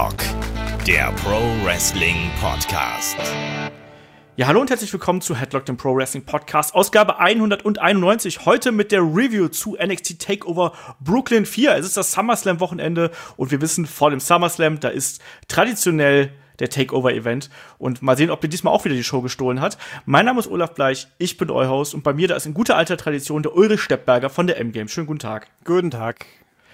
Headlock, der Pro Wrestling Podcast. Ja, hallo und herzlich willkommen zu Headlock, dem Pro Wrestling Podcast, Ausgabe 191. Heute mit der Review zu NXT TakeOver Brooklyn 4. Es ist das SummerSlam-Wochenende und wir wissen, vor dem SummerSlam, da ist traditionell der Takeover-Event. Und mal sehen, ob dir diesmal auch wieder die Show gestohlen hat. Mein Name ist Olaf Bleich, ich bin euer Host und bei mir, da ist in guter alter Tradition der Ulrich Steppberger von der M-Game. Schönen guten Tag. Guten Tag.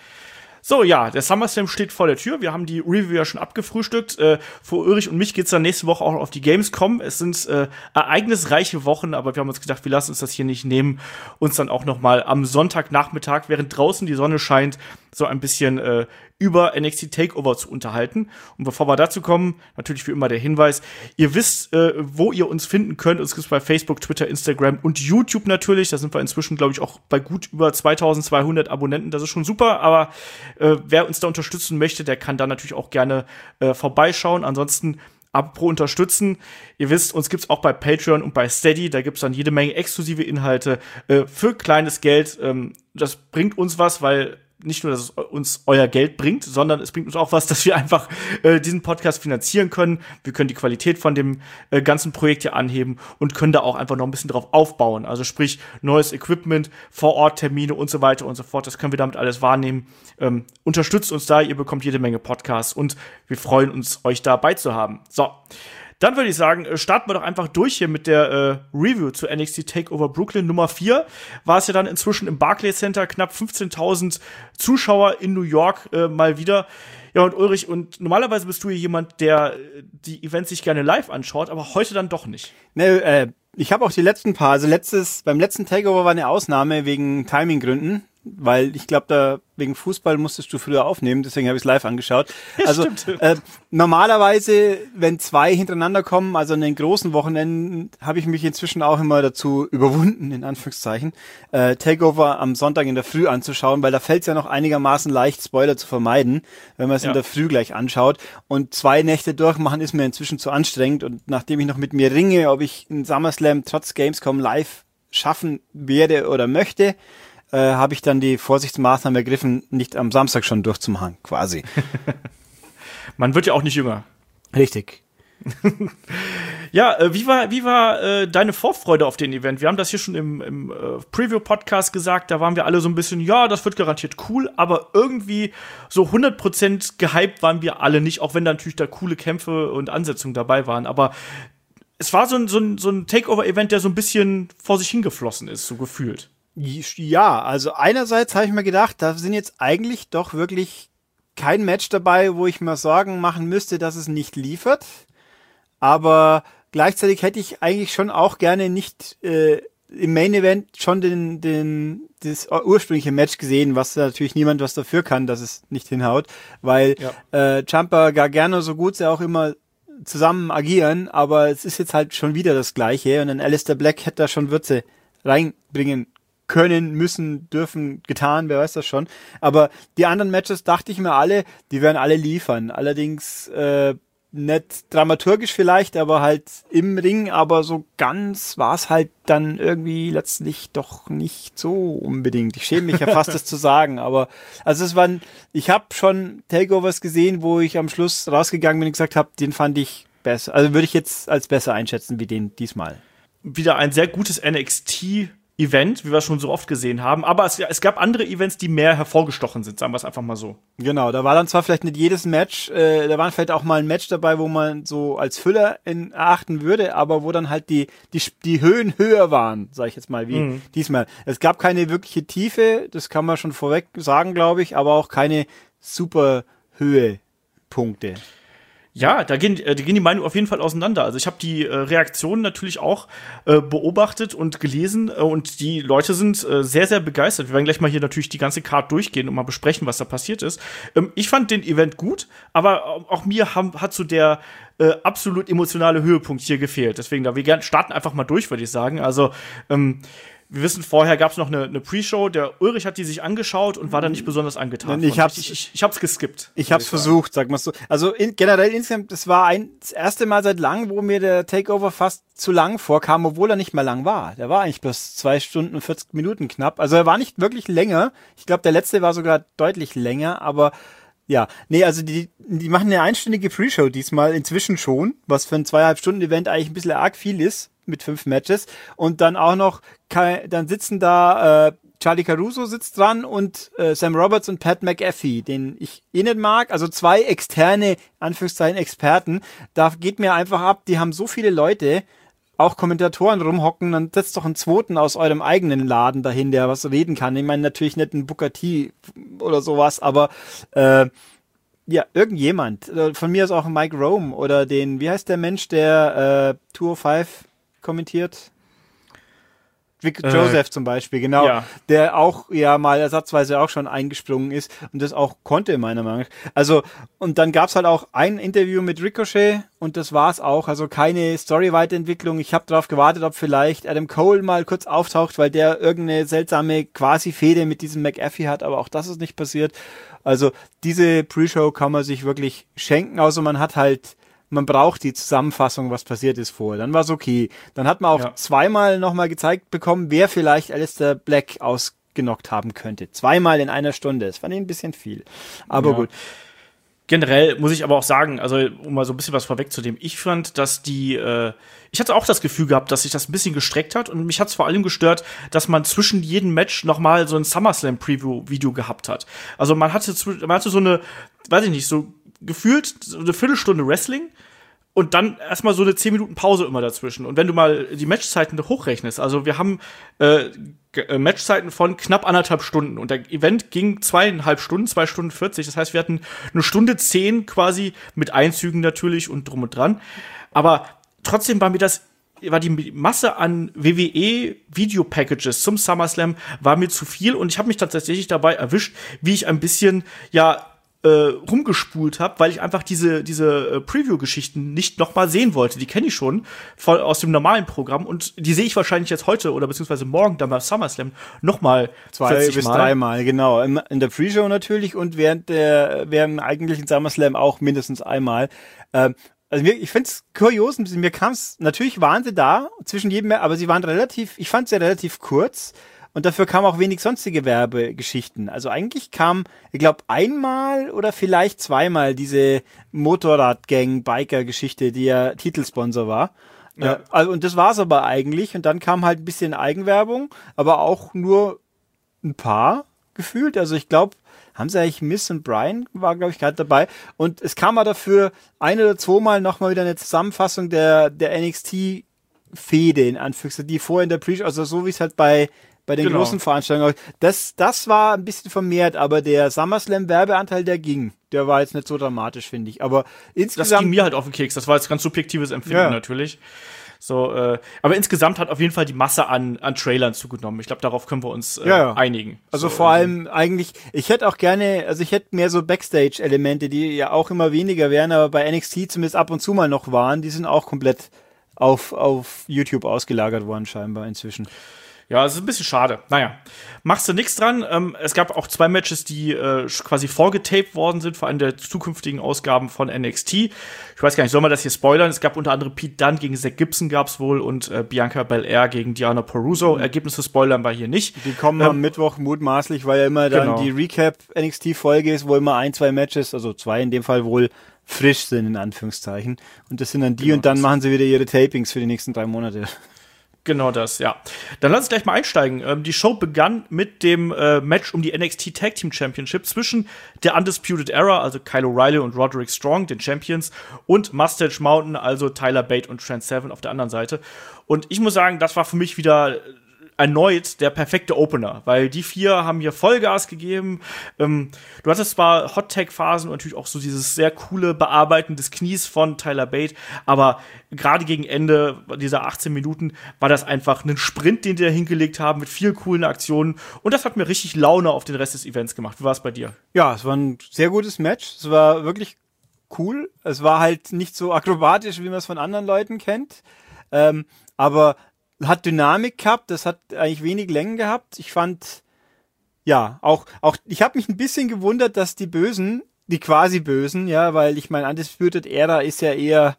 So, ja, der SummerSlam steht vor der Tür. Wir haben die Review ja schon abgefrühstückt. Für Ulrich und mich geht's dann nächste Woche auch auf die Gamescom. Es sind ereignisreiche Wochen, aber wir haben uns gedacht, wir lassen uns das hier nicht nehmen, uns dann auch noch mal am Sonntagnachmittag, während draußen die Sonne scheint, so ein bisschen über NXT TakeOver zu unterhalten. Und bevor wir dazu kommen, natürlich wie immer der Hinweis, ihr wisst, wo ihr uns finden könnt. Uns gibt's bei Facebook, Twitter, Instagram und YouTube natürlich. Da sind wir inzwischen, glaube ich, auch bei gut über 2200 Abonnenten. Das ist schon super, aber wer uns da unterstützen möchte, der kann da natürlich auch gerne vorbeischauen. Ansonsten apropos unterstützen. Ihr wisst, uns gibt's auch bei Patreon und bei Steady. Da gibt's dann jede Menge exklusive Inhalte für kleines Geld. Das bringt uns was, weil nicht nur, dass es uns euer Geld bringt, sondern es bringt uns auch was, dass wir einfach diesen Podcast finanzieren können. Wir können die Qualität von dem ganzen Projekt hier anheben und können da auch einfach noch ein bisschen drauf aufbauen. Also sprich, neues Equipment, Vor-Ort-Termine und so weiter und so fort. Das können wir damit alles wahrnehmen. Unterstützt uns da, ihr bekommt jede Menge Podcasts und wir freuen uns, euch dabei zu haben. So. Dann würde ich sagen, starten wir doch einfach durch hier mit der Review zu NXT TakeOver Brooklyn Nummer 4. War es ja dann inzwischen im Barclays Center, knapp 15.000 Zuschauer in New York mal wieder. Ja, und Ulrich, und normalerweise bist du hier jemand, der die Events sich gerne live anschaut, aber heute dann doch nicht. Ne, ich habe auch die letzten paar, also beim letzten Takeover war eine Ausnahme wegen Timinggründen, weil ich glaube, da wegen Fußball musstest du früher aufnehmen, deswegen habe ich es live angeschaut. Ja, also normalerweise, wenn zwei hintereinander kommen, also an den großen Wochenenden, habe ich mich inzwischen auch immer dazu überwunden, in Anführungszeichen, Takeover am Sonntag in der Früh anzuschauen, weil da fällt es ja noch einigermaßen leicht, Spoiler zu vermeiden, wenn man es in der Früh gleich anschaut. Und 2 Nächte durchmachen ist mir inzwischen zu anstrengend und nachdem ich noch mit mir ringe, ob ich einen SummerSlam trotz Gamescom live schaffen werde oder möchte, habe ich dann die Vorsichtsmaßnahme ergriffen, nicht am Samstag schon durchzumachen, quasi. Man wird ja auch nicht jünger. Richtig. Ja, wie war deine Vorfreude auf den Event? Wir haben das hier schon im Preview-Podcast gesagt, da waren wir alle so ein bisschen, ja, das wird garantiert cool, aber irgendwie so 100% gehypt waren wir alle nicht, auch wenn da natürlich da coole Kämpfe und Ansetzungen dabei waren, aber es war so ein Takeover-Event, der so ein bisschen vor sich hingeflossen ist, so gefühlt. Ja, also einerseits habe ich mir gedacht, da sind jetzt eigentlich doch wirklich kein Match dabei, wo ich mir Sorgen machen müsste, dass es nicht liefert. Aber gleichzeitig hätte ich eigentlich schon auch gerne nicht im Main Event schon das ursprüngliche Match gesehen, was natürlich niemand was dafür kann, dass es nicht hinhaut, weil Ciampa, Gargano, so gut sie auch immer zusammen agieren, aber es ist jetzt halt schon wieder das Gleiche und dann Aleister Black hätte da schon Würze reinbringen können, müssen, dürfen, getan, wer weiß das schon. Aber die anderen Matches dachte ich mir alle, die werden alle liefern. Allerdings nicht dramaturgisch vielleicht, aber halt im Ring, aber so ganz war es halt dann irgendwie letztlich doch nicht so unbedingt. Ich schäme mich ja fast, das zu sagen, aber also ich habe schon Takeovers gesehen, wo ich am Schluss rausgegangen bin und gesagt habe, den fand ich besser. Also würde ich jetzt als besser einschätzen wie den diesmal. Wieder ein sehr gutes NXT-Event, wie wir es schon so oft gesehen haben. Aber es gab andere Events, die mehr hervorgestochen sind, sagen wir es einfach mal so. Genau, da war dann zwar vielleicht nicht jedes Match, da waren vielleicht auch mal ein Match dabei, wo man so als Füller erachten würde, aber wo dann halt die Höhen höher waren, sag ich jetzt mal, wie diesmal. Es gab keine wirkliche Tiefe, das kann man schon vorweg sagen, glaube ich, aber auch keine super Höhepunkte. Ja, da gehen die Meinungen auf jeden Fall auseinander. Also ich habe die Reaktionen natürlich auch beobachtet und gelesen und die Leute sind sehr, sehr begeistert. Wir werden gleich mal hier natürlich die ganze Card durchgehen und mal besprechen, was da passiert ist. Ich fand den Event gut, aber auch mir hat so der absolut emotionale Höhepunkt hier gefehlt. Deswegen, wir starten einfach mal durch, würde ich sagen. Also wir wissen, vorher gab es noch eine Pre-Show. Der Ulrich hat die sich angeschaut und war da nicht besonders angetan. Ich hab's geskippt. Ich hab's versucht, sag mal so. Also generell insgesamt, das war das erste Mal seit langem, wo mir der Takeover fast zu lang vorkam, obwohl er nicht mehr lang war. Der war eigentlich bloß 2 Stunden und 40 Minuten knapp. Also er war nicht wirklich länger. Ich glaube, der letzte war sogar deutlich länger, aber Ja, nee, also die machen eine einstündige Pre-Show diesmal inzwischen schon, was für ein 2,5-Stunden-Event eigentlich ein bisschen arg viel ist, mit 5 Matches. Und dann auch noch, dann sitzen da Charlie Caruso sitzt dran und Sam Roberts und Pat McAfee, den ich nicht mag. Also 2 externe, Anführungszeichen, Experten. Da geht mir einfach ab, die haben so viele Leute, auch Kommentatoren rumhocken, dann setzt doch einen zweiten aus eurem eigenen Laden dahin, der was reden kann. Ich meine natürlich nicht ein Booker T oder sowas, aber ja, irgendjemand. Von mir ist auch Mike Rome oder den, wie heißt der Mensch, der 205 kommentiert? Vic Joseph zum Beispiel, genau, ja. Der auch ja mal ersatzweise auch schon eingesprungen ist und das auch konnte, meiner Meinung nach. Also, und dann gab's halt auch ein Interview mit Ricochet und das war's auch, also keine Story-Weiterentwicklung. Ich habe darauf gewartet, ob vielleicht Adam Cole mal kurz auftaucht, weil der irgendeine seltsame Quasi-Fehde mit diesem McAfee hat, aber auch das ist nicht passiert. Also, diese Pre-Show kann man sich wirklich schenken, außer man braucht die Zusammenfassung, was passiert ist vorher. Dann war es okay. Dann hat man auch zweimal nochmal gezeigt bekommen, wer vielleicht Aleister Black ausgenockt haben könnte. 2-mal in einer Stunde. Das fand ich ein bisschen viel. Aber gut. Generell muss ich aber auch sagen, also um mal so ein bisschen was vorwegzunehmen, ich fand, dass ich hatte auch das Gefühl gehabt, dass sich das ein bisschen gestreckt hat und mich hat es vor allem gestört, dass man zwischen jedem Match nochmal so ein SummerSlam-Preview-Video gehabt hat. Also man hatte so eine, weiß ich nicht, so gefühlt so eine Viertelstunde Wrestling und dann erstmal so eine 10 Minuten Pause immer dazwischen. Und wenn du mal die Matchzeiten hochrechnest, also wir haben Matchzeiten von knapp 1,5 Stunden und der Event ging 2,5 Stunden, 2 Stunden 40. Das heißt, wir hatten 1 Stunde 10 quasi mit Einzügen natürlich und drum und dran. Aber trotzdem war die Masse an WWE-Video-Packages zum SummerSlam war mir zu viel und ich habe mich tatsächlich dabei erwischt, wie ich ein bisschen, rumgespult habe, weil ich einfach diese Preview-Geschichten nicht noch mal sehen wollte. Die kenne ich schon aus dem normalen Programm und die sehe ich wahrscheinlich jetzt heute oder beziehungsweise morgen dann beim SummerSlam noch mal 2 bis 3 Mal, genau. In der Pre-Show natürlich und während dem eigentlichen SummerSlam auch mindestens einmal. Also ich finde es kurios, mir kam es, natürlich waren sie da zwischen jedem, aber sie waren ich fand sie relativ kurz. Und dafür kam auch wenig sonstige Werbegeschichten. Also eigentlich kam, ich glaube, einmal oder vielleicht zweimal diese Motorradgang-Biker-Geschichte, die ja Titelsponsor war. Ja. Und das war's aber eigentlich. Und dann kam halt ein bisschen Eigenwerbung, aber auch nur ein paar gefühlt. Also ich glaube, haben sie eigentlich Miss und Brian war, glaube ich, gerade dabei. Und es kam aber dafür 1 oder 2 Mal nochmal wieder eine Zusammenfassung der NXT-Fehde, in Anführungszeichen, die vorher in der Pre-Show, also so wie es halt bei den großen Veranstaltungen. Das war ein bisschen vermehrt, aber der SummerSlam-Werbeanteil, der war jetzt nicht so dramatisch, finde ich. Aber insgesamt. Das ging mir halt auf den Keks. Das war jetzt ganz subjektives Empfinden natürlich. So, aber insgesamt hat auf jeden Fall die Masse an Trailern zugenommen. Ich glaube, darauf können wir uns einigen. Also so, vor allem eigentlich, ich hätte mehr so Backstage-Elemente, die ja auch immer weniger wären, aber bei NXT zumindest ab und zu mal noch waren. Die sind auch komplett auf YouTube ausgelagert worden scheinbar inzwischen. Ja, es ist ein bisschen schade. Naja, machst du nichts dran. Es gab auch 2 Matches, die quasi vorgetaped worden sind, vor allem der zukünftigen Ausgaben von NXT. Ich weiß gar nicht, soll man das hier spoilern? Es gab unter anderem Pete Dunne gegen Zack Gibson gab's wohl und Bianca Belair gegen Diana Peruso. Ergebnisse spoilern wir hier nicht. Die kommen am Mittwoch mutmaßlich, weil ja immer dann die Recap-NXT-Folge ist, wo immer 1-2 Matches, also 2 in dem Fall wohl, frisch sind, in Anführungszeichen. Und das sind dann die und dann machen sie wieder ihre Tapings für die nächsten 3 Monate. Genau das, ja. Dann lass uns gleich mal einsteigen. Die Show begann mit dem Match um die NXT Tag Team Championship zwischen der Undisputed Era, also Kyle O'Reilly und Roderick Strong, den Champions, und Mustache Mountain, also Tyler Bate und Trent Seven auf der anderen Seite. Und ich muss sagen, das war für mich wieder erneut der perfekte Opener, weil die 4 haben hier Vollgas gegeben. Du hattest zwar Hot-Tag-Phasen und natürlich auch so dieses sehr coole Bearbeiten des Knies von Tyler Bate, aber gerade gegen Ende dieser 18 Minuten war das einfach ein Sprint, den die da hingelegt haben, mit vielen coolen Aktionen und das hat mir richtig Laune auf den Rest des Events gemacht. Wie war es bei dir? Ja, es war ein sehr gutes Match. Es war wirklich cool. Es war halt nicht so akrobatisch, wie man es von anderen Leuten kennt, aber hat Dynamik gehabt, das hat eigentlich wenig Längen gehabt. Ich fand, auch ich habe mich ein bisschen gewundert, dass die Bösen, die quasi Bösen, weil ich meine, Undisputed Era ist ja eher,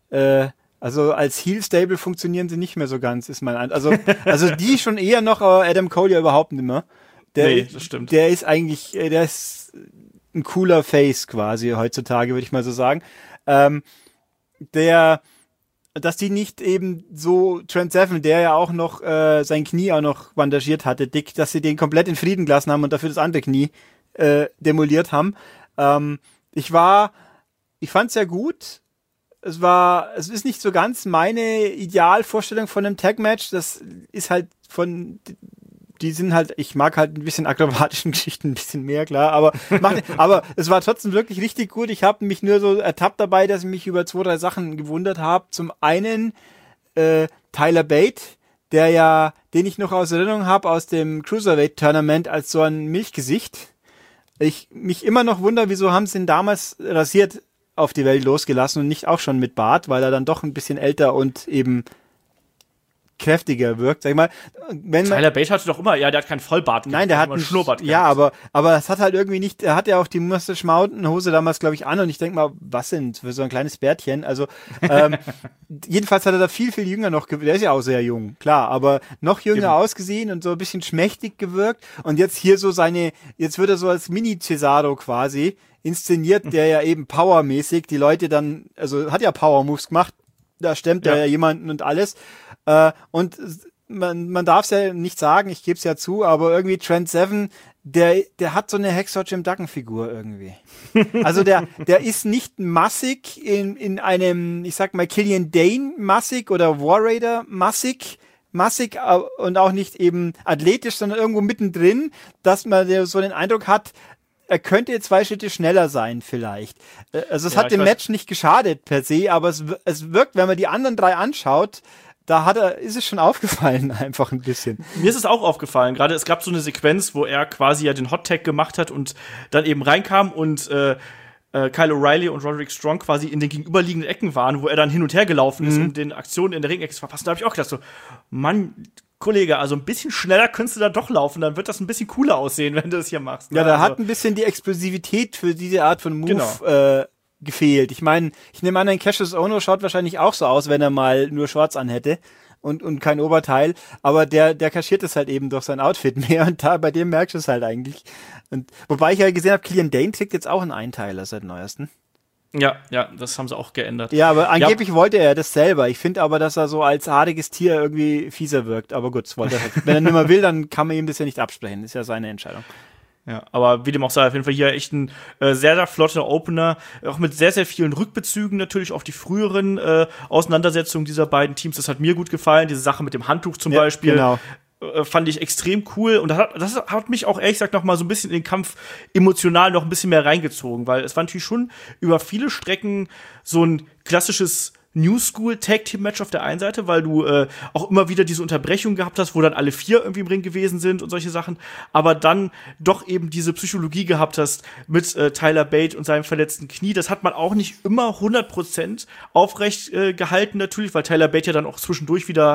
also als Heel-Stable funktionieren sie nicht mehr so ganz, ist mein also die schon eher noch, Adam Cole ja überhaupt nicht mehr. Nee, das stimmt. Der ist eigentlich, ein cooler Face quasi heutzutage, würde ich mal so sagen. Dass die nicht eben so Trent Seven, der ja auch noch sein Knie auch noch bandagiert hatte, dick, dass sie den komplett in Frieden gelassen haben und dafür das andere Knie demoliert haben. Ich fand's ja gut. Es ist nicht so ganz meine Idealvorstellung von einem Tag-Match. Das ist halt die sind halt, ich mag halt ein bisschen akrobatischen Geschichten ein bisschen mehr, klar, aber es war trotzdem wirklich richtig gut. Ich habe mich nur so ertappt dabei, dass ich mich über 2, 3 Sachen gewundert habe. Zum einen Tyler Bate, den ich noch aus Erinnerung habe aus dem Cruiserweight-Tournament als so ein Milchgesicht. Ich mich immer noch wundere, wieso haben sie ihn damals rasiert auf die Welt losgelassen und nicht auch schon mit Bart, weil er dann doch ein bisschen älter und eben kräftiger wirkt, sag ich mal. Tyler Bate hatte doch immer, der hat keinen Vollbart. Nein, der hat einen Schnurrbart. Ja, aber es hat halt irgendwie nicht, er hat ja auch die Mustache Mountain Hose damals, glaube ich, an und ich denke mal, was sind für so ein kleines Bärtchen? Also, jedenfalls hat er da viel, viel jünger noch gewirkt. Der ist ja auch sehr jung, klar, aber noch jünger ausgesehen und so ein bisschen schmächtig gewirkt und jetzt hier so jetzt wird er so als Mini-Cesaro quasi inszeniert, der ja eben powermäßig die Leute dann, also hat ja Power-Moves gemacht, da stemmt er ja jemanden und alles. Und man darf es ja nicht sagen, ich gebe es ja zu, aber irgendwie Trent Seven, der hat so eine Hacksaw Jim Duggan Figur irgendwie. Also der ist nicht massig in einem, ich sag mal, Killian Dane massig oder War Raider massig und auch nicht eben athletisch, sondern irgendwo mittendrin, dass man so den Eindruck hat, er könnte 2 Schritte schneller sein vielleicht. Also es hat dem Match nicht geschadet per se, aber es wirkt, wenn man die anderen 3 anschaut, ist es schon aufgefallen einfach ein bisschen. Mir ist es auch aufgefallen. Gerade es gab so eine Sequenz, wo er quasi ja den Hot Tag gemacht hat und dann eben reinkam und Kyle O'Reilly und Roderick Strong quasi in den gegenüberliegenden Ecken waren, wo er dann hin und her gelaufen ist, um den Aktionen in der Ringecke zu verpassen. Da habe ich auch gedacht so, Mann, Kollege, also ein bisschen schneller könntest du da doch laufen, dann wird das ein bisschen cooler aussehen, wenn du das hier machst. Ja, da hat ein bisschen die Explosivität für diese Art von Move gefehlt. Ich meine, ich nehme an, ein Cassius Ohno schaut wahrscheinlich auch so aus, wenn er mal nur Shorts anhätte und kein Oberteil, aber der kaschiert es halt eben durch sein Outfit mehr und bei dem merkst du es halt eigentlich. Und wobei ich ja gesehen habe, Killian Dane trägt jetzt auch einen Einteiler seit neuesten. Ja, das haben sie auch geändert. Ja, aber angeblich wollte er das selber. Ich finde aber, dass er so als haariges Tier irgendwie fieser wirkt. Aber gut, das wollte er halt. Wenn er nicht mehr will, dann kann man ihm das ja nicht absprechen. Das ist ja seine Entscheidung. Ja, aber wie dem auch sei, auf jeden Fall hier echt ein sehr, sehr flotter Opener. Auch mit sehr, sehr vielen Rückbezügen natürlich auf die früheren Auseinandersetzungen dieser beiden Teams. Das hat mir gut gefallen. Diese Sache mit dem Handtuch zum Beispiel. Genau. Fand ich extrem cool und das hat mich auch ehrlich gesagt noch mal so ein bisschen in den Kampf emotional noch ein bisschen mehr reingezogen, weil es war natürlich schon über viele Strecken so ein klassisches New School Tag Team Match auf der einen Seite, weil du auch immer wieder diese Unterbrechung gehabt hast, wo dann alle 4 irgendwie im Ring gewesen sind und solche Sachen, aber dann doch eben diese Psychologie gehabt hast mit Tyler Bate und seinem verletzten Knie. Das hat man auch nicht immer 100% aufrecht gehalten natürlich, weil Tyler Bate ja dann auch zwischendurch wieder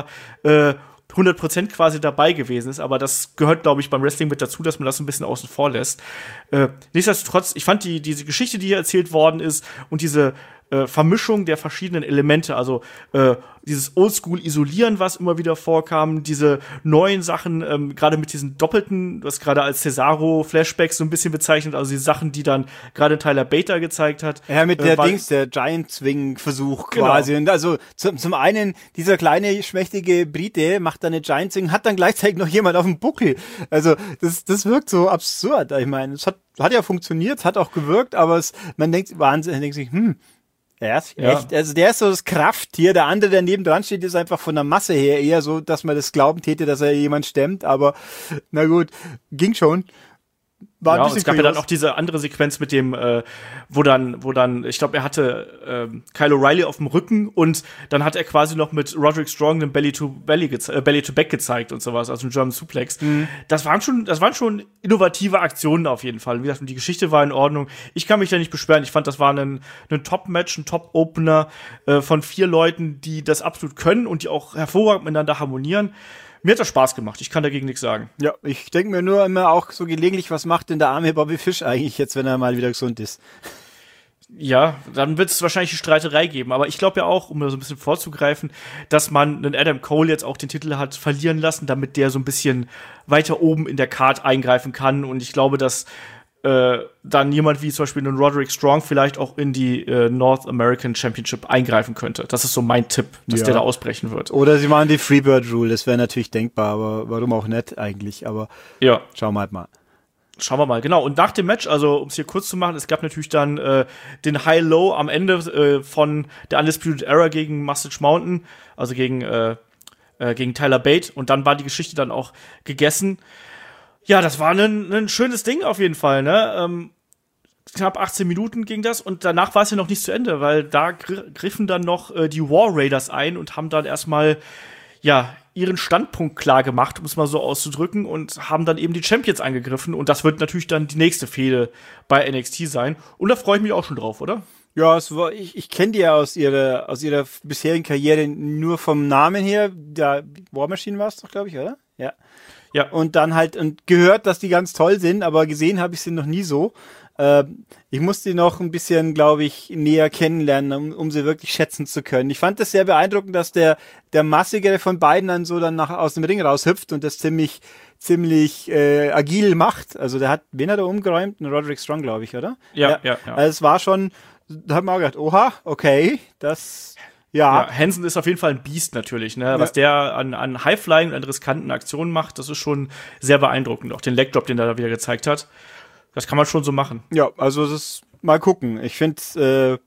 100% quasi dabei gewesen ist, aber das gehört, glaube ich, beim Wrestling mit dazu, dass man das ein bisschen außen vor lässt. Nichtsdestotrotz, ich fand diese Geschichte, die hier erzählt worden ist und diese Vermischung der verschiedenen Elemente, also dieses Oldschool-Isolieren, was immer wieder vorkam, diese neuen Sachen, gerade mit diesen doppelten, was gerade als Cesaro-Flashbacks so ein bisschen bezeichnet, also die Sachen, die dann gerade Tyler Bate gezeigt hat. Ja, mit der Giant-Swing-Versuch quasi. Und also zum einen, dieser kleine, schmächtige Brite macht dann eine Giant-Swing, hat dann gleichzeitig noch jemand auf dem Buckel. Also das wirkt so absurd. Ich meine, es hat ja funktioniert, es hat auch gewirkt, aber man denkt sich, er ist echt, also der ist so das Krafttier, der andere, der neben dran steht, ist einfach von der Masse her eher so, dass man das glauben täte, dass er jemand stemmt, aber na gut, ging schon. War und es gab ja dann auch diese andere Sequenz mit dem, wo dann, ich glaube, er hatte Kyle O'Reilly auf dem Rücken und dann hat er quasi noch mit Roderick Strong den Belly to Back gezeigt und sowas, also einen German Suplex. Das waren schon innovative Aktionen auf jeden Fall. Wie gesagt, die Geschichte war in Ordnung. Ich kann mich da nicht beschweren. Ich fand, das war ein Top-Match, ein Top-Opener von 4 Leuten, die das absolut können und die auch hervorragend miteinander harmonieren. Mir hat das Spaß gemacht, ich kann dagegen nichts sagen. Ja, ich denke mir nur immer auch so gelegentlich, was macht denn der arme Bobby Fish eigentlich jetzt, wenn er mal wieder gesund ist? Ja, dann wird es wahrscheinlich eine Streiterei geben, aber ich glaube ja auch, um da so ein bisschen vorzugreifen, dass man einen Adam Cole jetzt auch den Titel hat verlieren lassen, damit der so ein bisschen weiter oben in der Card eingreifen kann und ich glaube, dass dann jemand wie zum Beispiel einen Roderick Strong vielleicht auch in die North American Championship eingreifen könnte. Das ist so mein Tipp, dass der da ausbrechen wird. Oder sie machen die Freebird Rule, das wäre natürlich denkbar, aber warum auch nicht eigentlich, aber ja. Schauen wir halt mal. Schauen wir mal, genau. Und nach dem Match, also um es hier kurz zu machen, es gab natürlich dann den High-Low am Ende von der Undisputed Era gegen Mustache Mountain, also gegen Tyler Bate. Und dann war die Geschichte dann auch gegessen. Ja, das war ein schönes Ding auf jeden Fall, ne? Knapp 18 Minuten ging das und danach war es ja noch nicht zu Ende, weil da griffen dann noch die War Raiders ein und haben dann erstmal, ja, ihren Standpunkt klar gemacht, um es mal so auszudrücken, und haben dann eben die Champions angegriffen. Und das wird natürlich dann die nächste Fehde bei NXT sein. Und da freue ich mich auch schon drauf, oder? Ja, ich kenne die ja aus ihrer bisherigen Karriere nur vom Namen her. Der War Machine war es doch, glaube ich, oder? Ja. Ja. Und dann halt und gehört, dass die ganz toll sind, aber gesehen habe ich sie noch nie so. Ich musste die noch ein bisschen, glaube ich, näher kennenlernen, um sie wirklich schätzen zu können. Ich fand das sehr beeindruckend, dass der massigere von beiden dann so dann aus dem Ring raushüpft und das ziemlich agil macht. Also wen hat er umgeräumt? Einen Roderick Strong, glaube ich, oder? Ja. Also es war schon, da hat man auch gedacht, oha, okay, das... Ja, Hansen ist auf jeden Fall ein Biest natürlich, ne? Ja. Was der an Highflying und an riskanten Aktionen macht, das ist schon sehr beeindruckend. Auch den Legdrop, den er da wieder gezeigt hat, das kann man schon so machen. Ja, also das mal gucken. Ich finde,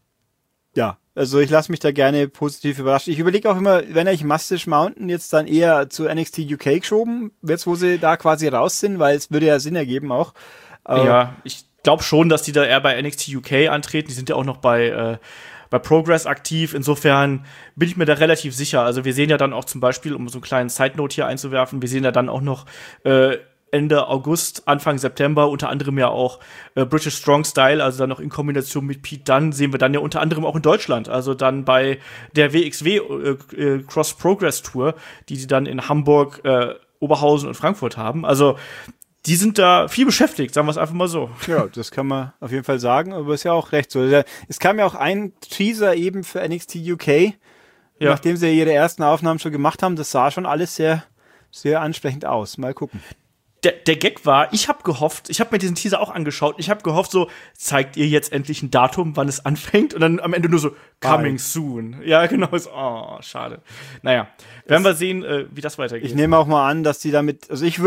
also ich lasse mich da gerne positiv überraschen. Ich überlege auch immer, wenn ich Mustache Mountain jetzt dann eher zu NXT UK geschoben, jetzt wo sie da quasi raus sind, weil es würde ja Sinn ergeben auch. Ja, ich glaube schon, dass die da eher bei NXT UK antreten. Die sind ja auch noch bei Progress aktiv. Insofern bin ich mir da relativ sicher. Also wir sehen ja dann auch zum Beispiel, um so einen kleinen Side-Note hier einzuwerfen, wir sehen ja dann auch noch Ende August, Anfang September unter anderem ja auch British Strong Style, also dann noch in Kombination mit Pete Dunne, sehen wir dann ja unter anderem auch in Deutschland. Also dann bei der WXW Cross Progress Tour, die sie dann in Hamburg, Oberhausen und Frankfurt haben. Also die sind da viel beschäftigt, sagen wir es einfach mal so. Ja, das kann man auf jeden Fall sagen, aber ist ja auch recht so. Es kam ja auch ein Teaser eben für NXT UK, nachdem sie ihre ersten Aufnahmen schon gemacht haben. Das sah schon alles sehr, sehr ansprechend aus. Mal gucken. Der Gag war, ich habe mir diesen Teaser auch angeschaut, ich habe gehofft so, zeigt ihr jetzt endlich ein Datum, wann es anfängt? Und dann am Ende nur so, coming soon. Ja, genau. Oh, schade. Naja, werden wir sehen, wie das weitergeht. Ich nehme auch mal an, dass die damit, also ich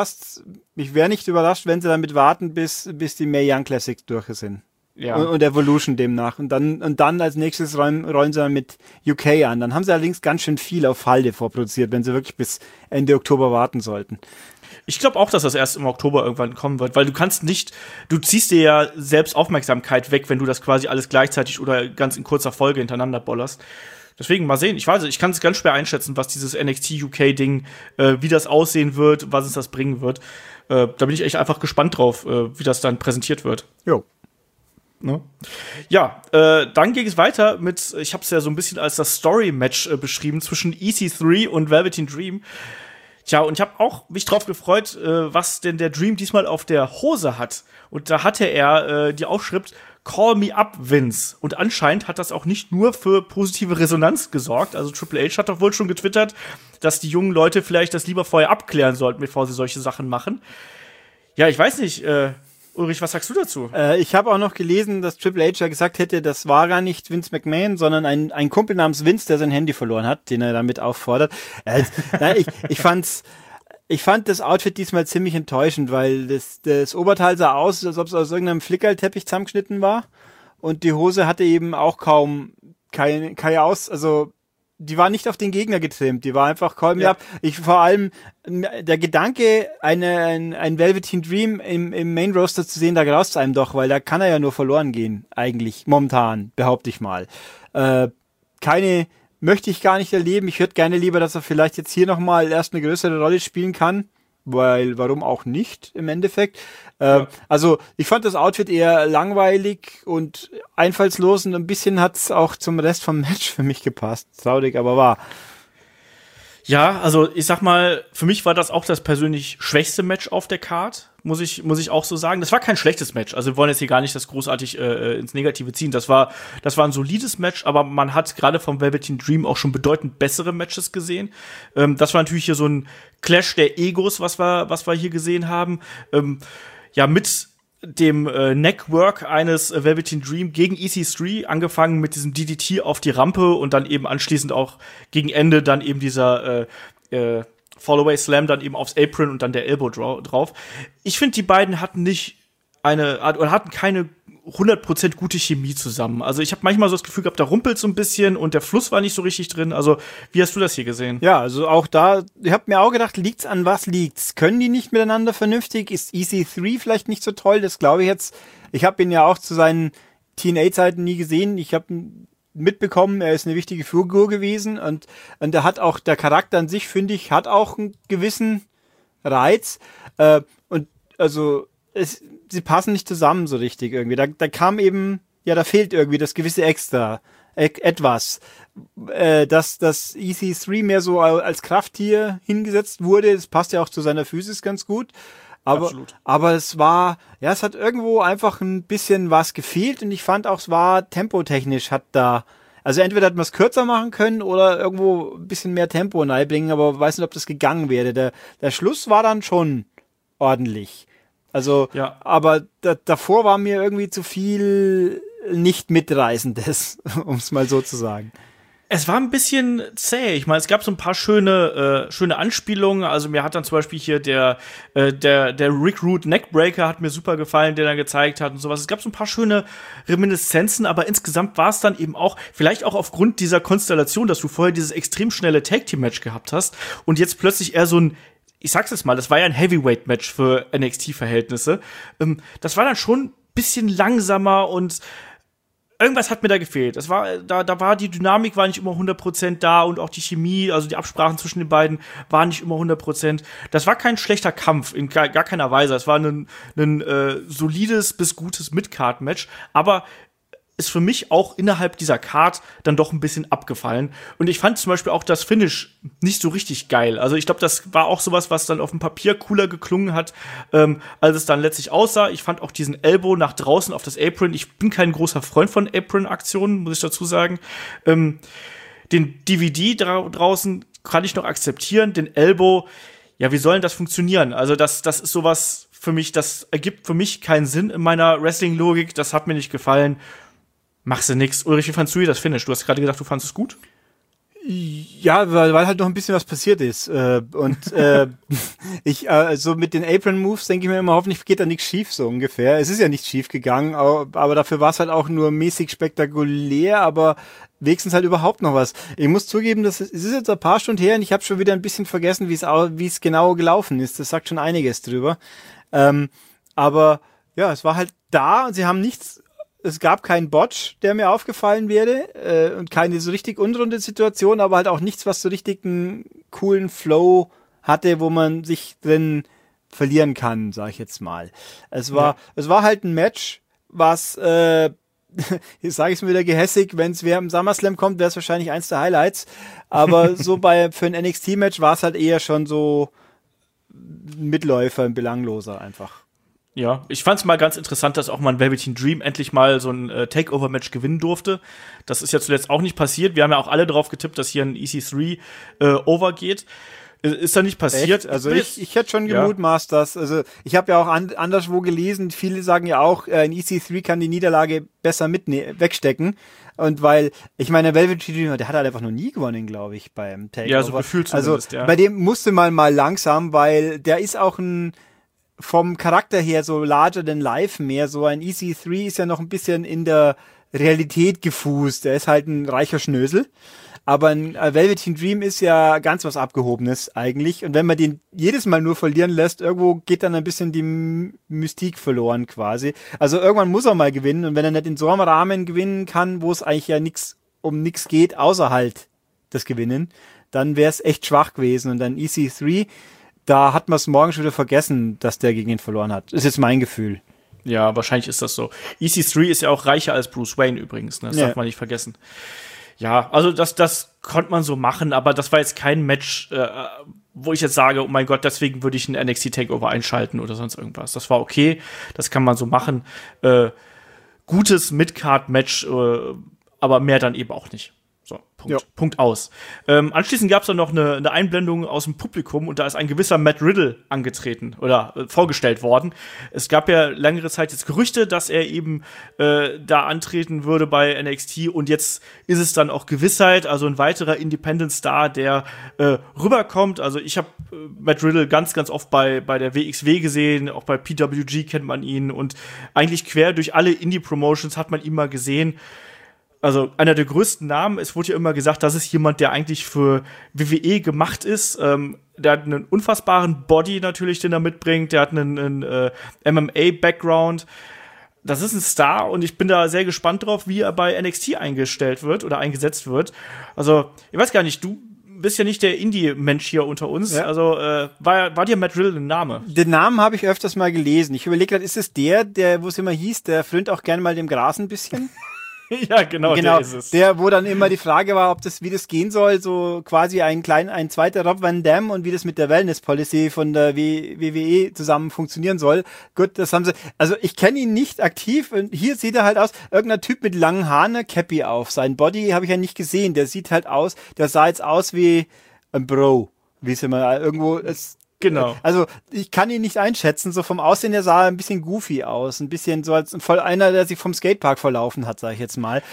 wäre nicht überrascht, wenn sie damit warten, bis die Mae Young Classics durch sind. Ja. Und Evolution demnach. Und dann als nächstes rollen sie dann mit UK an. Dann haben sie allerdings ganz schön viel auf Halde vorproduziert, wenn sie wirklich bis Ende Oktober warten sollten. Ich glaube auch, dass das erst im Oktober irgendwann kommen wird, weil du ziehst dir ja selbst Aufmerksamkeit weg, wenn du das quasi alles gleichzeitig oder ganz in kurzer Folge hintereinander bollerst. Deswegen mal sehen. Ich weiß, ich kann es ganz schwer einschätzen, was dieses NXT UK-Ding, wie das aussehen wird, was es das bringen wird. Da bin ich echt einfach gespannt drauf, wie das dann präsentiert wird. Jo. Ne? Ja, dann ging es weiter mit, ich habe es ja so ein bisschen als das Story-Match beschrieben, zwischen EC3 und Velveteen Dream. Tja, und ich habe auch mich drauf gefreut, was denn der Dream diesmal auf der Hose hat. Und da hatte er die Aufschrift Call me up, Vince. Und anscheinend hat das auch nicht nur für positive Resonanz gesorgt. Also Triple H hat doch wohl schon getwittert, dass die jungen Leute vielleicht das lieber vorher abklären sollten, bevor sie solche Sachen machen. Ja, ich weiß nicht, Ulrich, was sagst du dazu? Ich habe auch noch gelesen, dass Triple H ja gesagt hätte, das war gar nicht Vince McMahon, sondern ein Kumpel namens Vince, der sein Handy verloren hat, den er damit auffordert. Ich fand das Outfit diesmal ziemlich enttäuschend, weil das Oberteil sah aus, als ob es aus irgendeinem Flickerlteppich zusammengeschnitten war, und die Hose hatte eben auch kaum keine also die war nicht auf den Gegner getrimmt, die war einfach call me up. Vor allem der Gedanke, ein Velveteen Dream im Main Roster zu sehen, da graust einem doch, weil da kann er ja nur verloren gehen, eigentlich, momentan, behaupte ich mal. Möchte ich gar nicht erleben. Ich hätte gerne lieber, dass er vielleicht jetzt hier nochmal erst eine größere Rolle spielen kann, weil warum auch nicht im Endeffekt. Also ich fand das Outfit eher langweilig und einfallslos, und ein bisschen hat es auch zum Rest vom Match für mich gepasst. Traurig, aber wahr. Ja, also ich sag mal, für mich war das auch das persönlich schwächste Match auf der Card, muss ich auch so sagen. Das war kein schlechtes Match, also wir wollen jetzt hier gar nicht das großartig ins Negative ziehen. Das war ein solides Match, aber man hat gerade vom Velveteen Dream auch schon bedeutend bessere Matches gesehen. Das war natürlich hier so ein Clash der Egos, was wir hier gesehen haben. Ja, mit dem Neckwork eines Velveteen Dream gegen EC3, angefangen mit diesem DDT auf die Rampe und dann eben anschließend auch gegen Ende dann eben dieser Fallaway Slam dann eben aufs Apron und dann der Elbow drauf. Ich finde, die beiden hatten keine 100% gute Chemie zusammen. Also ich habe manchmal so das Gefühl gehabt, da rumpelt so ein bisschen und der Fluss war nicht so richtig drin. Also wie hast du das hier gesehen? Ja, also auch da, ich habe mir auch gedacht, liegt's an was liegt's? Können die nicht miteinander vernünftig? Ist EC3 vielleicht nicht so toll? Das glaube ich jetzt. Ich habe ihn ja auch zu seinen TNA-Zeiten nie gesehen. Ich habe mitbekommen, er ist eine wichtige Figur gewesen und er hat auch, der Charakter an sich, finde ich, hat auch einen gewissen Reiz. Und also sie passen nicht zusammen so richtig irgendwie. Da kam eben, ja, da fehlt irgendwie das gewisse Extra, etwas. Dass EC3 mehr so als Krafttier hingesetzt wurde, das passt ja auch zu seiner Physis ganz gut. Aber es hat irgendwo einfach ein bisschen was gefehlt und ich fand auch, es war tempotechnisch also entweder hat man es kürzer machen können oder irgendwo ein bisschen mehr Tempo reinbringen, aber weiß nicht, ob das gegangen wäre. Der Schluss war dann schon ordentlich. Also, ja. Aber davor war mir irgendwie zu viel nicht mitreißendes, um es mal so zu sagen. Es war ein bisschen zäh. Ich meine, es gab so ein paar schöne Anspielungen. Also mir hat dann zum Beispiel hier der Rick Rude Neckbreaker hat mir super gefallen, den er gezeigt hat und sowas. Es gab so ein paar schöne Reminiszenzen, aber insgesamt war es dann eben auch, vielleicht auch aufgrund dieser Konstellation, dass du vorher dieses extrem schnelle Tag-Team-Match gehabt hast und jetzt plötzlich eher so ein, ich sag's jetzt mal, das war ja ein Heavyweight-Match für NXT-Verhältnisse. Das war dann schon ein bisschen langsamer und irgendwas hat mir da gefehlt. Da war die Dynamik war nicht immer 100% da und auch die Chemie, also die Absprachen zwischen den beiden waren nicht immer 100%. Das war kein schlechter Kampf, in gar keiner Weise. Es war ein solides bis gutes Mid-Card-Match, aber ist für mich auch innerhalb dieser Card dann doch ein bisschen abgefallen. Und ich fand zum Beispiel auch das Finish nicht so richtig geil. Also ich glaube, das war auch sowas, was dann auf dem Papier cooler geklungen hat, als es dann letztlich aussah. Ich fand auch diesen Elbow nach draußen auf das Apron. Ich bin kein großer Freund von Apron-Aktionen, muss ich dazu sagen. Den DVD draußen kann ich noch akzeptieren. Den Elbow, ja, wie soll denn das funktionieren? Also das ist sowas für mich, das ergibt für mich keinen Sinn in meiner Wrestling-Logik. Das hat mir nicht gefallen. Machst du nix. Ulrich, wie fandst du das Finish? Du hast gerade gesagt, du fandest es gut? Ja, weil halt noch ein bisschen was passiert ist. Ich so mit den Apron-Moves denke ich mir immer, hoffentlich geht da nichts schief, so ungefähr. Es ist ja nicht schief gegangen, aber dafür war es halt auch nur mäßig spektakulär, aber wenigstens halt überhaupt noch was. Ich muss zugeben, es ist jetzt ein paar Stunden her und ich habe schon wieder ein bisschen vergessen, wie es genau gelaufen ist. Das sagt schon einiges drüber. Aber ja, es war halt da und sie haben nichts. Es gab keinen Botch, der mir aufgefallen wäre und keine so richtig unrunde Situation, aber halt auch nichts, was so richtig einen coolen Flow hatte, wo man sich drin verlieren kann, sag ich jetzt mal. Es war halt ein Match, was, jetzt sage ich es mir wieder gehässig, wenn es wer im SummerSlam kommt, wäre es wahrscheinlich eins der Highlights, aber so für ein NXT-Match war es halt eher schon so ein Mitläufer, ein Belangloser einfach. Ja, ich fand's mal ganz interessant, dass auch mal ein Velveteen Dream endlich mal so ein Takeover-Match gewinnen durfte. Das ist ja zuletzt auch nicht passiert. Wir haben ja auch alle drauf getippt, dass hier ein EC3 overgeht. Ist da nicht passiert. Echt? Also ich hätte schon gemutmaßt, dass, also ich habe ja auch anderswo gelesen, viele sagen ja auch, ein EC3 kann die Niederlage besser wegstecken. Und weil, ich meine, der Velveteen Dream, der hat halt einfach noch nie gewonnen, glaube ich, beim Takeover. Ja, so gefühlt zumindest, also, bei dem musste man mal langsam, weil der ist auch vom Charakter her so larger than life mehr. So ein EC3 ist ja noch ein bisschen in der Realität gefußt. Er ist halt ein reicher Schnösel. Aber ein Velveteen Dream ist ja ganz was Abgehobenes eigentlich. Und wenn man den jedes Mal nur verlieren lässt, irgendwo geht dann ein bisschen die Mystik verloren quasi. Also irgendwann muss er mal gewinnen. Und wenn er nicht in so einem Rahmen gewinnen kann, wo es eigentlich ja um nichts geht, außer halt das Gewinnen, dann wäre es echt schwach gewesen. Und dann EC3, da hat man es morgen schon wieder vergessen, dass der gegen ihn verloren hat. Ist jetzt mein Gefühl. Ja, wahrscheinlich ist das so. EC3 ist ja auch reicher als Bruce Wayne übrigens, ne? Das darf man nicht vergessen. Ja, also das konnte man so machen, aber das war jetzt kein Match, wo ich jetzt sage, oh mein Gott, deswegen würde ich ein NXT Takeover einschalten oder sonst irgendwas. Das war okay, das kann man so machen. Gutes Mid-Card-Match, aber mehr dann eben auch nicht. So, Punkt aus. Anschließend gab es dann noch eine Einblendung aus dem Publikum und da ist ein gewisser Matt Riddle angetreten oder vorgestellt worden. Es gab ja längere Zeit jetzt Gerüchte, dass er eben da antreten würde bei NXT und jetzt ist es dann auch Gewissheit, also ein weiterer Independent-Star, der rüberkommt. Also ich habe Matt Riddle ganz, ganz oft bei der WXW gesehen, auch bei PWG kennt man ihn und eigentlich quer durch alle Indie-Promotions hat man ihn mal gesehen. Also einer der größten Namen, es wurde ja immer gesagt, das ist jemand, der eigentlich für WWE gemacht ist. Der hat einen unfassbaren Body natürlich, den er mitbringt. Der hat einen MMA-Background. Das ist ein Star und ich bin da sehr gespannt drauf, wie er bei NXT eingestellt wird oder eingesetzt wird. Also, ich weiß gar nicht, du bist ja nicht der Indie-Mensch hier unter uns. Ja. Also, war dir Matt Riddle ein Name? Den Namen habe ich öfters mal gelesen. Ich überlege gerade, ist es der, wo es immer hieß, der frönt auch gerne mal dem Gras ein bisschen? Ja, genau, der ist es. Der, wo dann immer die Frage war, wie das gehen soll, so quasi ein zweiter Rob Van Dam und wie das mit der Wellness-Policy von der WWE zusammen funktionieren soll. Gut, das haben sie, also ich kenne ihn nicht aktiv und hier sieht er halt aus, irgendein Typ mit langen Haaren, eine Cappy auf. Sein Body habe ich ja nicht gesehen, der sieht halt aus, der sah jetzt aus wie ein Bro, wie es immer irgendwo ist. Genau. Also ich kann ihn nicht einschätzen, so vom Aussehen her sah er ein bisschen goofy aus, ein bisschen so als voll einer, der sich vom Skatepark verlaufen hat, sag ich jetzt mal.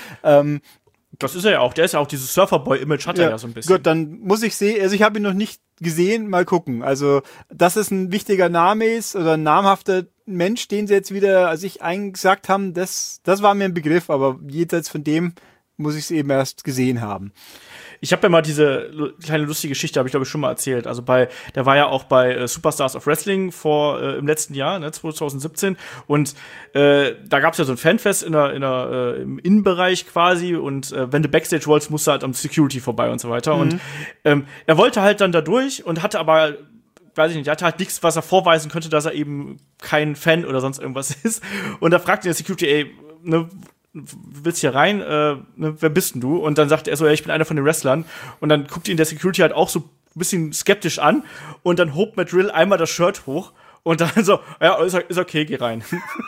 Das ist er ja auch, der ist ja auch, dieses Surferboy-Image hat er ja so ein bisschen. Gut, dann muss ich sehen, also ich habe ihn noch nicht gesehen, mal gucken. Also, dass es ein wichtiger Name ist oder ein namhafter Mensch, den sie jetzt wieder, als ich eingesagt haben, das war mir ein Begriff, aber jenseits von dem muss ich es eben erst gesehen haben. Ich habe ja mal diese kleine lustige Geschichte, habe ich glaube ich schon mal erzählt. Also der war ja auch bei Superstars of Wrestling im letzten Jahr, ne, 2017. Und da gab es ja so ein Fanfest im Innenbereich quasi. Und wenn du Backstage wolltest, musst du halt am Security vorbei und so weiter. Und er wollte halt dann da durch und hatte aber, weiß ich nicht, er hatte halt nichts, was er vorweisen könnte, dass er eben kein Fan oder sonst irgendwas ist. Und da fragte der Security, ey, ne, willst hier rein, wer bist denn du? Und dann sagt er so, ja, ich bin einer von den Wrestlern. Und dann guckt ihn der Security halt auch so ein bisschen skeptisch an. Und dann hob Matt Riddle einmal das Shirt hoch. Und dann so, ja, ist okay, geh rein.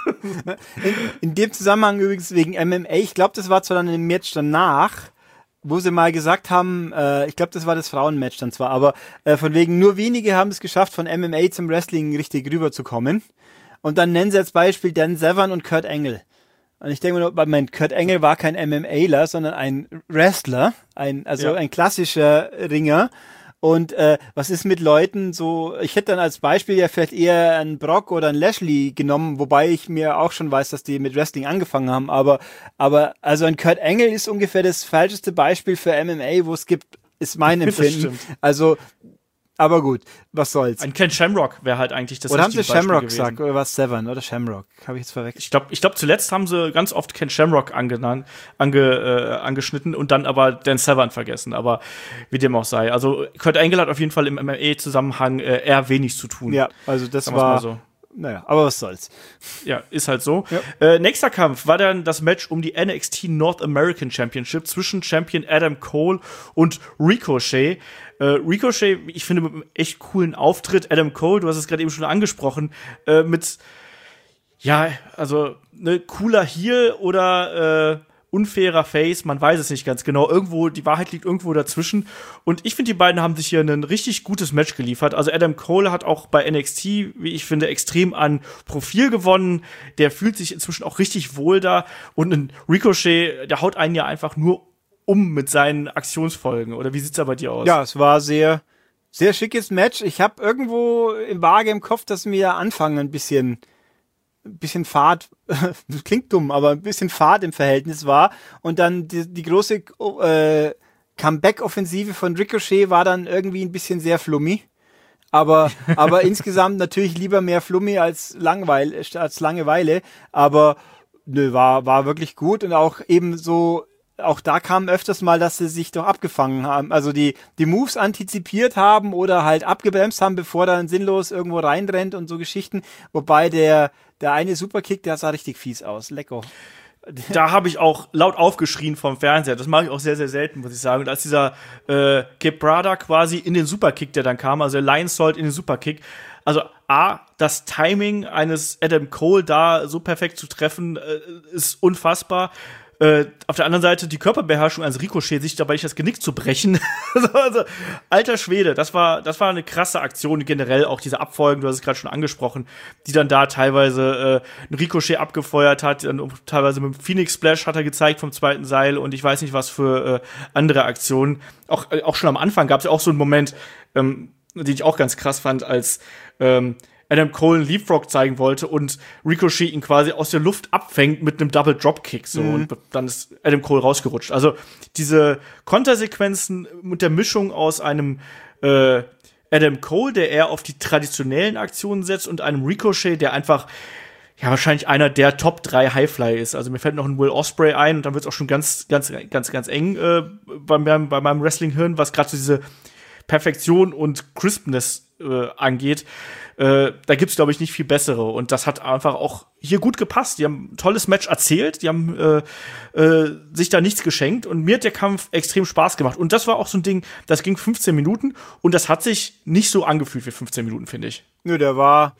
In dem Zusammenhang übrigens wegen MMA, ich glaube, das war zwar dann im Match danach, wo sie mal gesagt haben, ich glaube, das war das Frauenmatch dann zwar, aber von wegen nur wenige haben es geschafft, von MMA zum Wrestling richtig rüberzukommen. Und dann nennen sie als Beispiel Dan Severn und Kurt Angle. Und ich denke mir, Kurt Angle war kein MMAler, sondern ein Wrestler, ein klassischer Ringer. Und was ist mit Leuten so, ich hätte dann als Beispiel ja vielleicht eher einen Brock oder einen Lashley genommen, wobei ich mir auch schon weiß, dass die mit Wrestling angefangen haben, aber also ein Kurt Angle ist ungefähr das falscheste Beispiel für MMA, wo es gibt, ist mein Empfinden. Also, aber gut, was soll's. Ein Ken Shamrock wäre halt eigentlich das richtige Beispiel gewesen. Oder haben sie Shamrock gesagt, oder was Severn oder Shamrock? Habe ich jetzt verwechselt? Ich glaube, zuletzt haben sie ganz oft Ken Shamrock angeschnitten und dann aber Dan Severn vergessen. Aber wie dem auch sei. Also Kurt Angle hat auf jeden Fall im MMA-Zusammenhang eher wenig zu tun. Ja, also das war so. Naja, aber was soll's. Ja, ist halt so. Ja. Nächster Kampf war dann das Match um die NXT North American Championship zwischen Champion Adam Cole und Ricochet. Ricochet, ich finde, mit einem echt coolen Auftritt. Adam Cole, du hast es gerade eben schon angesprochen, mit, ja, also, ne, cooler Heel oder unfairer Face, man weiß es nicht ganz genau. Irgendwo, die Wahrheit liegt irgendwo dazwischen. Und ich finde, die beiden haben sich hier ein richtig gutes Match geliefert. Also Adam Cole hat auch bei NXT, wie ich finde, extrem an Profil gewonnen. Der fühlt sich inzwischen auch richtig wohl da. Und ein Ricochet, der haut einen ja einfach nur mit seinen Aktionsfolgen. Oder wie sieht's da bei dir aus? Ja, es war sehr, sehr schickes Match. Ich habe irgendwo vage im Kopf, dass mir Anfang ein bisschen Fahrt, klingt dumm, aber ein bisschen Fahrt im Verhältnis war. Und dann die große Comeback-Offensive von Ricochet war dann irgendwie ein bisschen sehr flummi. Aber insgesamt natürlich lieber mehr flummi als Langeweile. Aber nö, war wirklich gut und auch eben so, auch da kam öfters mal, dass sie sich doch abgefangen haben. Also die Moves antizipiert haben oder halt abgebremst haben, bevor dann sinnlos irgendwo reinrennt und so Geschichten. Wobei der eine Superkick, der sah richtig fies aus. Lecker. Da habe ich auch laut aufgeschrien vom Fernseher. Das mache ich auch sehr, sehr selten, muss ich sagen. Und als dieser Quebrada quasi in den Superkick, der dann kam, also der Lionsault in den Superkick, also das Timing eines Adam Cole da so perfekt zu treffen, ist unfassbar. auf der anderen Seite die Körperbeherrschung als Ricochet, sich dabei nicht das Genick zu brechen. Also, alter Schwede, das war eine krasse Aktion, generell auch diese Abfolgen, du hast es gerade schon angesprochen, die dann da teilweise ein Ricochet abgefeuert hat, teilweise mit dem Phoenix Splash hat er gezeigt vom zweiten Seil und ich weiß nicht was für andere Aktionen. Auch schon am Anfang gab es ja auch so einen Moment, den ich auch ganz krass fand, als Adam Cole einen Leapfrog zeigen wollte und Ricochet ihn quasi aus der Luft abfängt mit einem Double Dropkick so und dann ist Adam Cole rausgerutscht. Also diese Kontersequenzen mit der Mischung aus einem Adam Cole, der eher auf die traditionellen Aktionen setzt und einem Ricochet, der einfach wahrscheinlich einer der Top 3 Highfly ist. Also mir fällt noch ein Will Ospreay ein und dann wird es auch schon ganz eng bei meinem Wrestling-Hirn, was gerade so diese Perfektion und Crispness angeht. Da gibt's, glaube ich, nicht viel bessere. Und das hat einfach auch hier gut gepasst. Die haben ein tolles Match erzählt. Die haben sich da nichts geschenkt. Und mir hat der Kampf extrem Spaß gemacht. Und das war auch so ein Ding, das ging 15 Minuten. Und das hat sich nicht so angefühlt wie 15 Minuten, finde ich. Nö, der war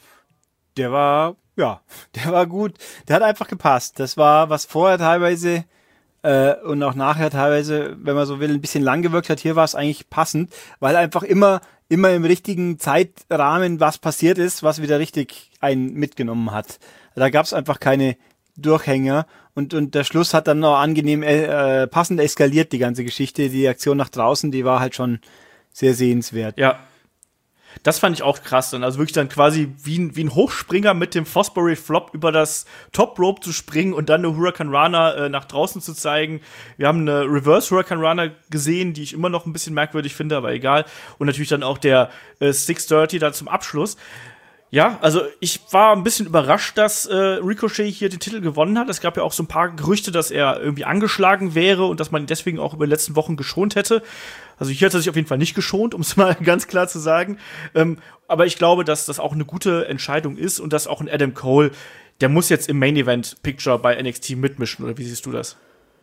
gut. Der hat einfach gepasst. Das war, was vorher teilweise und auch nachher teilweise, wenn man so will, ein bisschen lang gewirkt hat. Hier war es eigentlich passend, weil einfach immer im richtigen Zeitrahmen was passiert ist, was wieder richtig einen mitgenommen hat. Da gab es einfach keine Durchhänger und der Schluss hat dann noch angenehm passend eskaliert, die ganze Geschichte. Die Aktion nach draußen, die war halt schon sehr sehenswert. Ja. Das fand ich auch krass dann. Also wirklich dann quasi wie ein Hochspringer mit dem Fosbury Flop über das Top Rope zu springen und dann eine Hurricane Rana nach draußen zu zeigen. Wir haben eine Reverse Hurricane Rana gesehen, die ich immer noch ein bisschen merkwürdig finde, aber egal. Und natürlich dann auch der 630 da zum Abschluss. Ja, also ich war ein bisschen überrascht, dass Ricochet hier den Titel gewonnen hat. Es gab ja auch so ein paar Gerüchte, dass er irgendwie angeschlagen wäre und dass man ihn deswegen auch über die letzten Wochen geschont hätte. Also hier hat er sich auf jeden Fall nicht geschont, um es mal ganz klar zu sagen. Aber ich glaube, dass das auch eine gute Entscheidung ist und dass auch ein Adam Cole, der muss jetzt im Main-Event-Picture bei NXT mitmischen, oder wie siehst du das?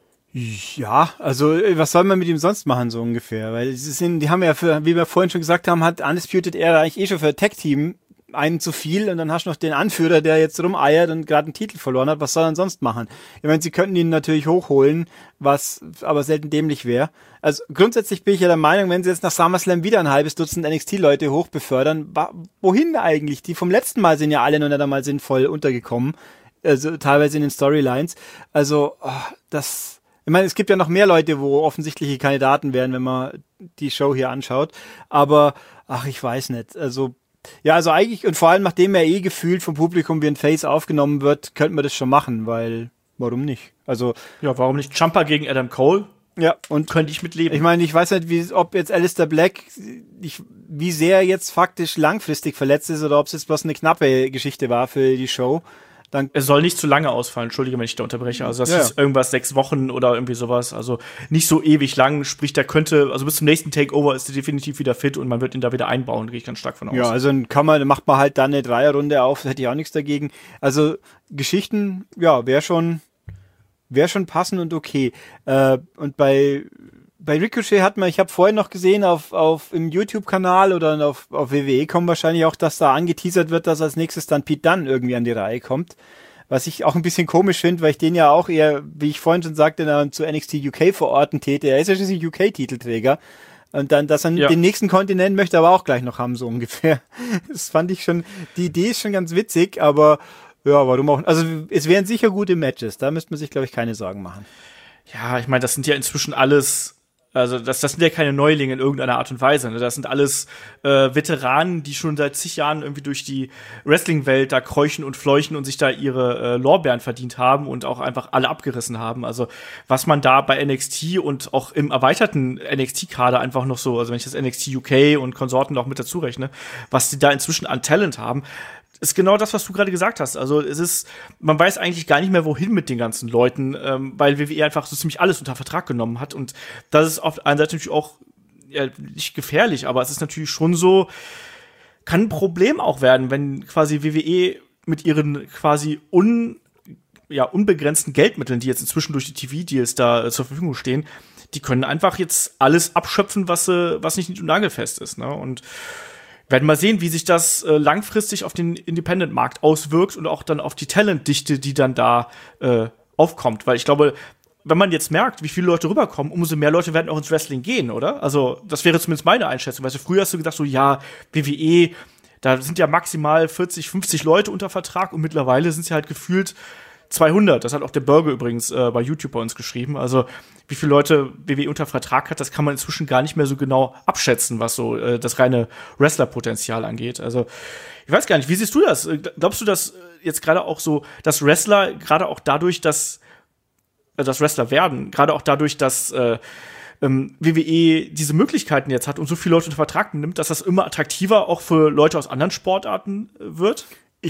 Ja, also was soll man mit ihm sonst machen, so ungefähr? Weil die haben ja, wie wir vorhin schon gesagt haben, hat Undisputed Era eigentlich schon für Tag-Team einen zu viel und dann hast du noch den Anführer, der jetzt rumeiert und gerade einen Titel verloren hat. Was soll er denn sonst machen? Ich meine, sie könnten ihn natürlich hochholen, was aber selten dämlich wäre. Also grundsätzlich bin ich ja der Meinung, wenn sie jetzt nach SummerSlam wieder ein halbes Dutzend NXT-Leute hochbefördern, wohin eigentlich? Die vom letzten Mal sind ja alle noch nicht einmal sinnvoll untergekommen, also teilweise in den Storylines. Also ich meine, es gibt ja noch mehr Leute, wo offensichtliche Kandidaten wären, wenn man die Show hier anschaut. Aber, ich weiß nicht. Also eigentlich, und vor allem nachdem er gefühlt vom Publikum wie ein Face aufgenommen wird, könnte man das schon machen, weil, warum nicht? Also. Ja, warum nicht? Ciampa gegen Adam Cole? Ja, und könnte ich mitleben. Ich meine, ich weiß nicht, ob jetzt Aleister Black, wie sehr jetzt faktisch langfristig verletzt ist oder ob es jetzt bloß eine knappe Geschichte war für die Show. Es soll nicht zu lange ausfallen, entschuldige, wenn ich da unterbreche. Also das ist irgendwas 6 Wochen oder irgendwie sowas. Also nicht so ewig lang, sprich, der könnte, also bis zum nächsten Takeover ist er definitiv wieder fit und man wird ihn da wieder einbauen, gehe ich ganz stark von aus. Ja, also macht man halt dann eine Dreierrunde auf, hätte ich auch nichts dagegen. Also Geschichten, wäre schon passend und okay. Und bei Ricochet ich habe vorhin noch gesehen im YouTube-Kanal oder auf WWE kommt wahrscheinlich auch, dass da angeteasert wird, dass als nächstes dann Pete Dunne irgendwie an die Reihe kommt. Was ich auch ein bisschen komisch finde, weil ich den ja auch eher, wie ich vorhin schon sagte, zu NXT UK verorten täte. Er ist ja schließlich UK-Titelträger. Und dann, dass er den nächsten Kontinent möchte aber auch gleich noch haben, so ungefähr. Das fand ich schon, die Idee ist schon ganz witzig, aber ja, warum auch? Also es wären sicher gute Matches, da müsste man sich, glaube ich, keine Sorgen machen. Ja, ich meine, das sind ja inzwischen alles, also das sind ja keine Neulinge in irgendeiner Art und Weise. Ne? Das sind alles Veteranen, die schon seit zig Jahren irgendwie durch die Wrestling-Welt da kräuchen und fleuchen und sich da ihre Lorbeeren verdient haben und auch einfach alle abgerissen haben. Also was man da bei NXT und auch im erweiterten NXT-Kader einfach noch so, also wenn ich das NXT UK und Konsorten noch mit dazu rechne, was die da inzwischen an Talent haben, ist genau das, was du gerade gesagt hast. Also man weiß eigentlich gar nicht mehr, wohin mit den ganzen Leuten, weil WWE einfach so ziemlich alles unter Vertrag genommen hat. Und das ist auf der einen Seite natürlich auch nicht gefährlich, aber es ist natürlich schon so, kann ein Problem auch werden, wenn quasi WWE mit ihren quasi unbegrenzten Geldmitteln, die jetzt inzwischen durch die TV-Deals da zur Verfügung stehen, die können einfach jetzt alles abschöpfen, was nicht nied- und nagelfest ist. Ne? Und werden mal sehen, wie sich das langfristig auf den Independent-Markt auswirkt und auch dann auf die Talentdichte, die dann da aufkommt. Weil ich glaube, wenn man jetzt merkt, wie viele Leute rüberkommen, umso mehr Leute werden auch ins Wrestling gehen, oder? Also, das wäre zumindest meine Einschätzung. Weißt du, früher hast du gedacht, so, ja, WWE, da sind ja maximal 40, 50 Leute unter Vertrag und mittlerweile sind es ja halt gefühlt 200. Das hat auch der Burger übrigens bei YouTube bei uns geschrieben. Also, wie viele Leute WWE unter Vertrag hat, das kann man inzwischen gar nicht mehr so genau abschätzen, was so das reine Wrestlerpotenzial angeht. Also, ich weiß gar nicht, wie siehst du das? Glaubst du, dass jetzt gerade auch so, dass Wrestler, gerade auch dadurch, dass Wrestler werden, gerade auch dadurch, dass WWE diese Möglichkeiten jetzt hat und so viele Leute unter Vertrag nimmt, dass das immer attraktiver auch für Leute aus anderen Sportarten wird?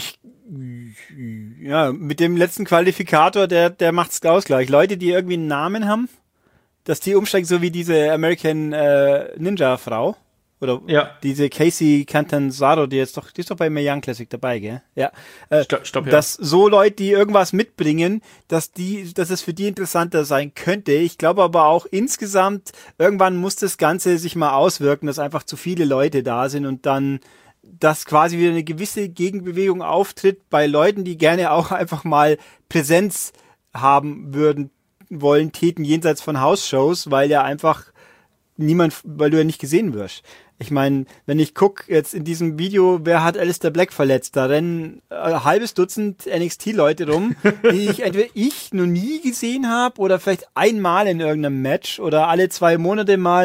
Ja, mit dem letzten Qualifikator, der macht's gleich. Leute, die irgendwie einen Namen haben, dass die umsteigen, so wie diese American Ninja-Frau. Oder diese Casey Catanzaro, die ist doch bei Mae Young Classic dabei, gell? Ja. Stopp, ja. Dass so Leute, die irgendwas mitbringen, dass es für die interessanter sein könnte. Ich glaube aber auch insgesamt, irgendwann muss das Ganze sich mal auswirken, dass einfach zu viele Leute da sind und dann, dass quasi wieder eine gewisse Gegenbewegung auftritt bei Leuten, die gerne auch einfach mal Präsenz haben täten jenseits von House-Shows, weil ja einfach weil du ja nicht gesehen wirst. Ich meine, wenn ich gucke jetzt in diesem Video, wer hat Aleister Black verletzt, da rennen ein halbes Dutzend NXT-Leute rum, die entweder ich noch nie gesehen habe oder vielleicht einmal in irgendeinem Match oder alle 2 Monate mal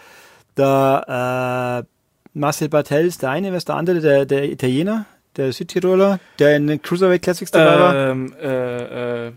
der Marcel Bartel ist der eine, wer ist der andere, der Italiener, der Südtiroler, der in den Cruiserweight Classics dabei war.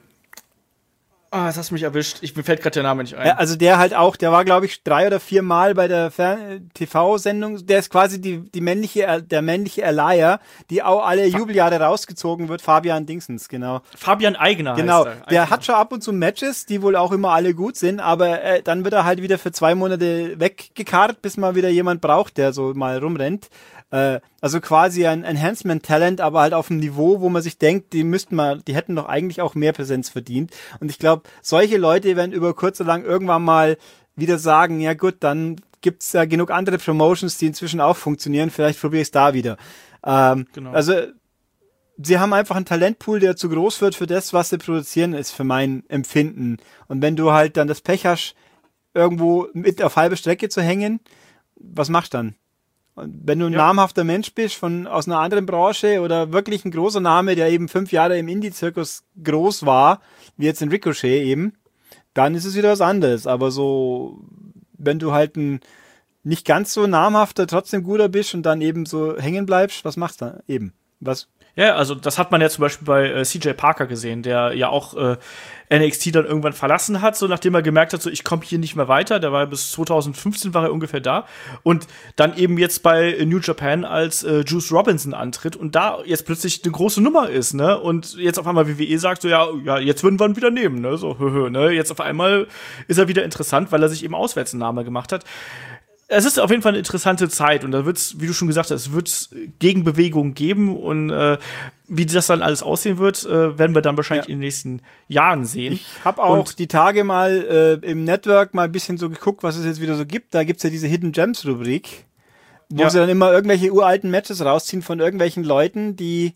Jetzt hast du mich erwischt. Mir fällt gerade der Name nicht ein. Ja, also der war, glaube ich, 3 oder 4 Mal bei der TV-Sendung. Der ist quasi der männliche Elia, die auch alle Jubeljahre rausgezogen wird. Fabian Dingsens, genau. Fabian Eigner genau. heißt er. Der hat schon ab und zu Matches, die wohl auch immer alle gut sind, aber dann wird er halt wieder für 2 Monate weggekarrt, bis mal wieder jemand braucht, der so mal rumrennt. Also quasi ein Enhancement-Talent, aber halt auf einem Niveau, wo man sich denkt, die hätten doch eigentlich auch mehr Präsenz verdient. Und ich glaube, solche Leute werden über kurz oder lang irgendwann mal wieder sagen, ja gut, dann gibt's ja genug andere Promotions, die inzwischen auch funktionieren, vielleicht probiere ich es da wieder. Genau. Also sie haben einfach einen Talentpool, der zu groß wird für das, was sie produzieren, ist für mein Empfinden. Und wenn du halt dann das Pech hast, irgendwo mit auf halbe Strecke zu hängen, was machst du dann? Und wenn du ein namhafter Mensch bist aus einer anderen Branche oder wirklich ein großer Name, der eben 5 Jahre im Indie-Zirkus groß war, wie jetzt in Ricochet eben, dann ist es wieder was anderes. Aber so, wenn du halt ein nicht ganz so namhafter, trotzdem guter bist und dann eben so hängen bleibst, was machst du dann eben? Was? Ja, also das hat man ja zum Beispiel bei CJ Parker gesehen, der ja auch NXT dann irgendwann verlassen hat, so nachdem er gemerkt hat, so ich komme hier nicht mehr weiter. Der war bis 2015 war er ungefähr da und dann eben jetzt bei New Japan als Juice Robinson antritt und da jetzt plötzlich eine große Nummer ist, ne? Und jetzt auf einmal WWE sagt so ja, jetzt würden wir ihn wieder nehmen, ne? So ne? Jetzt auf einmal ist er wieder interessant, weil er sich eben auswärts einen Namen gemacht hat. Es ist auf jeden Fall eine interessante Zeit und da wird's, wie du schon gesagt hast, es wird Gegenbewegungen geben und wie das dann alles aussehen wird, werden wir dann wahrscheinlich in den nächsten Jahren sehen. Ich habe auch die Tage mal im Network mal ein bisschen so geguckt, was es jetzt wieder so gibt. Da gibt's ja diese Hidden Gems Rubrik, wo sie dann immer irgendwelche uralten Matches rausziehen von irgendwelchen Leuten, die